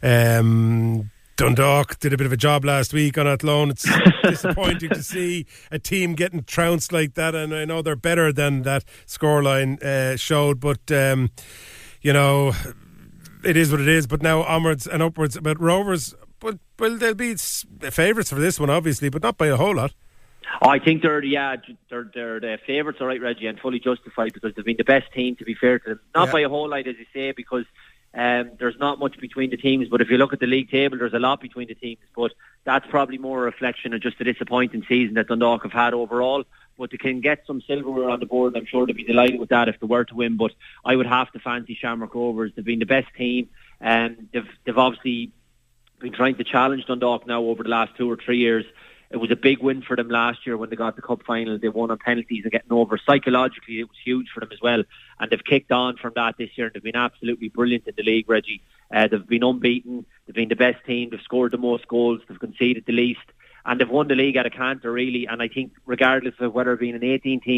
Dundalk did a bit of a job last week on Athlone. It's disappointing to see a team getting trounced like that, and I know they're better than that scoreline showed, but you know, it is what it is. But now onwards and upwards. But Rovers, well, they'll be favourites for this one, obviously, but not by a whole lot. I think they're the favourites, all right, Reggie, and fully justified because they've been the best team, to be fair to them. Not by a whole lot, as you say, because there's not much between the teams, but if you look at the league table, there's a lot between the teams. But that's probably more a reflection of just the disappointing season that Dundalk have had overall. But they can get some silverware on the board. I'm sure they'll be delighted with that if they were to win. But I would have to fancy Shamrock Rovers. They've been the best team, and they've obviously been trying to challenge Dundalk now over the last 2 or 3 years. It was a big win for them last year when they got the cup final. They won on penalties and getting over. Psychologically, it was huge for them as well. And they've kicked on from that this year. And they've been absolutely brilliant in the league, Reggie. They've been unbeaten. They've been the best team. They've scored the most goals. They've conceded the least. And they've won the league at a canter, really. And I think regardless of whether it being an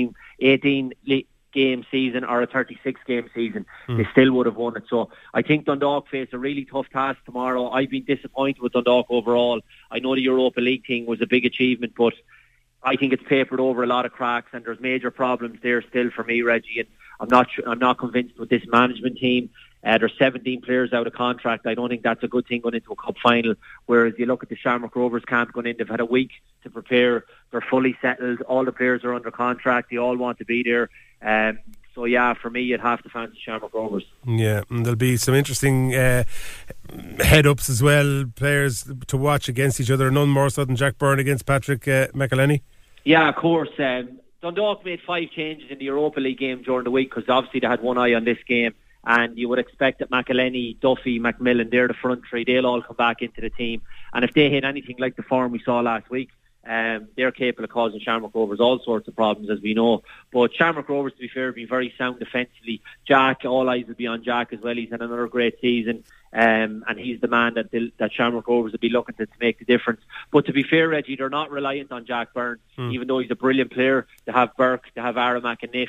18-game season or a 36-game season, they still would have won it. So I think Dundalk face a really tough task tomorrow. I've been disappointed with Dundalk overall. I know the Europa League thing was a big achievement, but I think it's papered over a lot of cracks, and there's major problems there still for me, Reggie. And I'm not convinced with this management team. There's 17 players out of contract. I don't think that's a good thing going into a cup final. Whereas you look at the Shamrock Rovers camp going in, they've had a week to prepare. They're fully settled. All the players are under contract. They all want to be there. So yeah, for me, you'd have to fancy Shamrock Rovers. Yeah, and there'll be some interesting head-ups as well, players to watch against each other. None more so than Jack Byrne against Patrick McElhenney. Yeah, of course. Dundalk made 5 changes in the Europa League game during the week because obviously they had one eye on this game. And you would expect that McElhenney, Duffy, McMillan, they're the front three. They'll all come back into the team. And if they hit anything like the form we saw last week, they're capable of causing Shamrock Rovers all sorts of problems, as we know. But Shamrock Rovers, to be fair, have been very sound defensively. Jack, all eyes will be on Jack as well. He's had another great season. And he's the man that Shamrock Rovers will be looking to make the difference. But to be fair, Reggie, they're not reliant on Jack Byrne, even though he's a brilliant player. They have Burke, they have Aramak and Niff.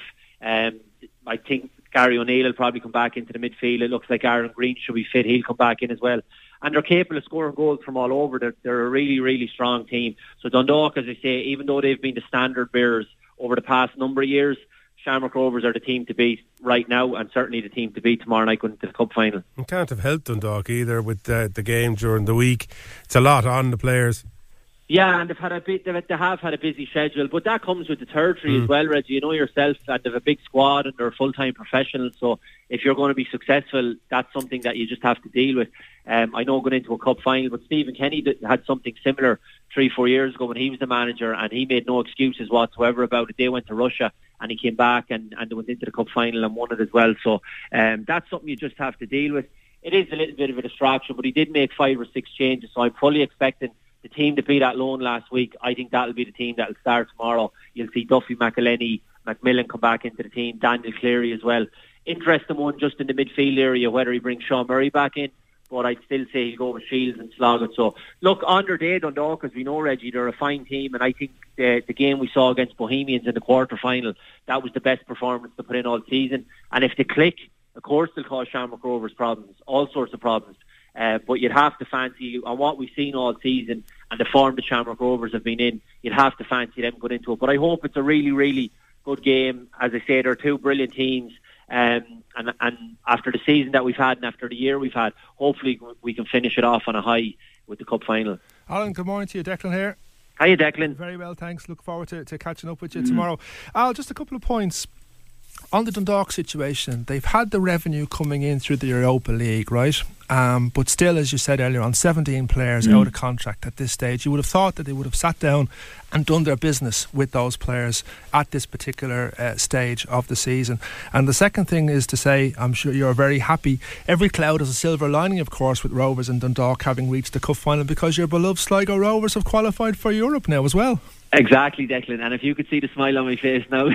I think Gary O'Neill will probably come back into the midfield. It looks like Aaron Green should be fit. He'll come back in as well. And they're capable of scoring goals from all over. They're a really, really strong team. So Dundalk, as I say, even though they've been the standard bearers over the past number of years, Shamrock Rovers are the team to beat right now, and certainly the team to beat tomorrow night going to the cup final. You can't have helped Dundalk either with the game during the week. It's a lot on the players. Yeah, and they have had a busy schedule, but that comes with the territory as well, Reggie. You know yourself that they have a big squad and they're full-time professionals, so if you're going to be successful, that's something that you just have to deal with. I know going into a cup final, but Stephen Kenny had something similar 3-4 years ago when he was the manager, and he made no excuses whatsoever about it. They went to Russia and he came back and they went into the cup final and won it as well. So that's something you just have to deal with. It is a little bit of a distraction, but he did make 5 or 6 changes, so I'm fully expecting the team to beat Athlone last week. I think that'll be the team that'll start tomorrow. You'll see Duffy, McElhenney, McMillan come back into the team, Daniel Cleary as well. Interesting one just in the midfield area, whether he brings Sean Murray back in, but I'd still say he'll go with Shields and Sloggett. So, look, on their day, Dundalk, as we know, Reggie, they're a fine team, and I think the game we saw against Bohemians in the quarter-final, that was the best performance to put in all season. And if they click, of course they'll cause Shamrock Rovers problems, all sorts of problems. But you'd have to fancy, on what we've seen all season and the form the Shamrock Rovers have been in, you'd have to fancy them going into it. But I hope it's a really, really good game. As I say, they're 2 brilliant teams. And after the season that we've had and after the year we've had, hopefully we can finish it off on a high with the cup final. Alan, good morning to you. Declan here. Hiya, Declan. Very well, thanks. Look forward to catching up with you tomorrow. Al, just a couple of points. on the Dundalk situation, they've had the revenue coming in through the Europa League, right? But still, as you said earlier on, 17 players out of contract at this stage. You would have thought that they would have sat down and done their business with those players at this particular stage of the season. And the second thing is to say, I'm sure you're very happy. Every cloud has a silver lining, of course, with Rovers and Dundalk having reached the cup final, because your beloved Sligo Rovers have qualified for Europe now as well. Exactly, Declan. And if you could see the smile on my face now.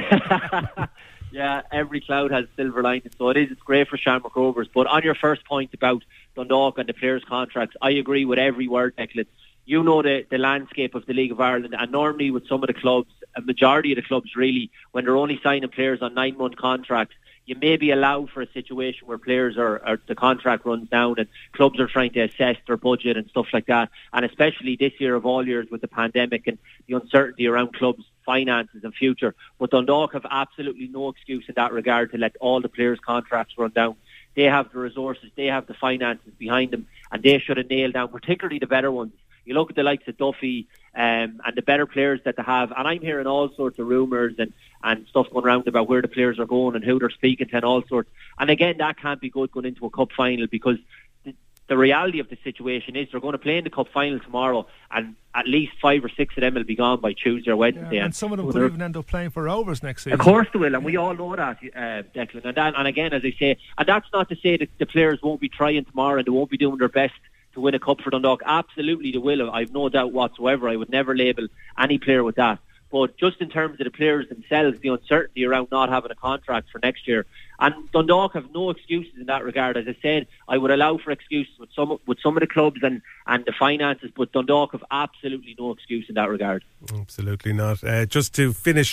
Yeah, every cloud has silver lining, so it's great for Shamrock Rovers. But on your first point about Dundalk and the players' contracts, I agree with every word, Declan. You know the landscape of the League of Ireland, and normally with some of the clubs, a majority of the clubs really, when they're only signing players on 9-month contracts, you maybe allow for a situation where players are the contract runs down and clubs are trying to assess their budget and stuff like that. And especially this year of all years with the pandemic and the uncertainty around clubs' finances and future. But Dundalk have absolutely no excuse in that regard to let all the players' contracts run down. They have the resources, they have the finances behind them, and they should have nailed down, particularly the better ones. You look at the likes of Duffy and the better players that they have, and I'm hearing all sorts of rumours and stuff going around about where the players are going and who they're speaking to and all sorts. And again, that can't be good going into a cup final, because the reality of the situation is they're going to play in the cup final tomorrow, and at least 5 or 6 of them will be gone by Tuesday or Wednesday. Yeah, and some of them could even end up playing for Rovers next season. Of course they will, and we all know that, Declan. And again, as I say, and that's not to say that the players won't be trying tomorrow and they won't be doing their best to win a cup for Dundalk. Absolutely they will. I've no doubt whatsoever. I would never label any player with that. But just in terms of the players themselves, the uncertainty around not having a contract for next year, and Dundalk have no excuses in that regard. As I said, I would allow for excuses with some of the clubs and the finances, but Dundalk have absolutely no excuse in that regard. Absolutely not. Just to finish,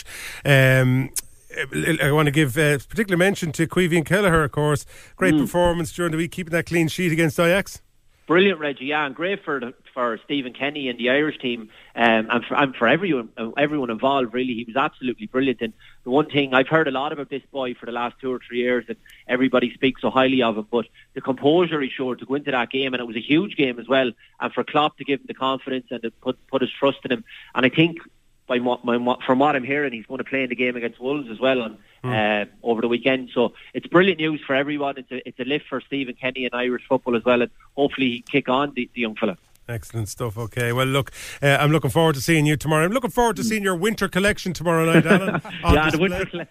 I want to give particular mention to Caoimhín Kelleher, of course. Great performance during the week, keeping that clean sheet against Ajax. Brilliant, Reggie. Yeah, and great for Stephen Kenny and the Irish team, and for everyone involved. Really, he was absolutely brilliant. And the one thing I've heard a lot about this boy for the last 2 or 3 years, and everybody speaks so highly of him. But the composure he showed to go into that game, and it was a huge game as well. And for Klopp to give him the confidence and to put his trust in him, and I think from what I'm hearing, he's going to play in the game against Wolves as well over the weekend. So it's brilliant news for everyone. It's a lift for Stephen Kenny and Irish football as well, and hopefully he kick on the young fella. Excellent stuff. Okay, well look, I'm looking forward to seeing you tomorrow. I'm looking forward to seeing your winter collection tomorrow night, Alan. Yeah, the winter collection.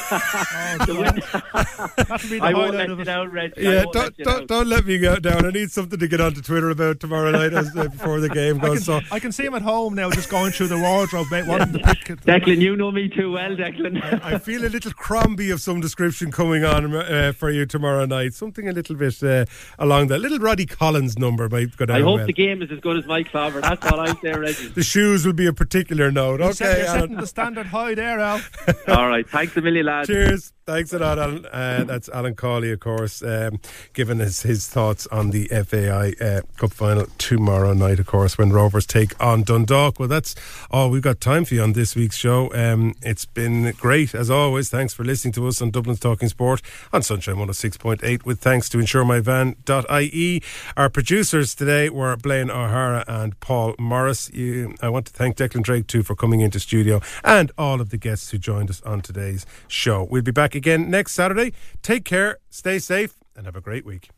I won't let you down, Reg. Yeah, don't let me go down. I need something to get onto Twitter about tomorrow night before the game goes. I can see him at home now, just going through the wardrobe, mate, wanting to pick it. Declan, you know me too well, Declan. I feel a little Crombie of some description coming on for you tomorrow night. Something a little bit along that. Little Roddy Collins number might go down. I hope the game is as good as Mike Clover. That's all I'm saying, Reggie. The shoes will be a particular note. You're setting the standard high there, Al. All right, thanks a million, lads. Cheers. Thanks a lot, Alan. That's Alan Cawley, of course, giving us his thoughts on the FAI Cup final tomorrow night, of course, when Rovers take on Dundalk. Well, that's all we've got time for you on this week's show. It's been great, as always. Thanks for listening to us on Dublin's Talking Sport on Sunshine 106.8, with thanks to InsureMyVan.ie. Our producers today were Blaine O'Hara and Paul Morris. I want to thank Declan Drake, too, for coming into studio, and all of the guests who joined us on today's show. We'll be back again next Saturday. Take care, stay safe, and have a great week.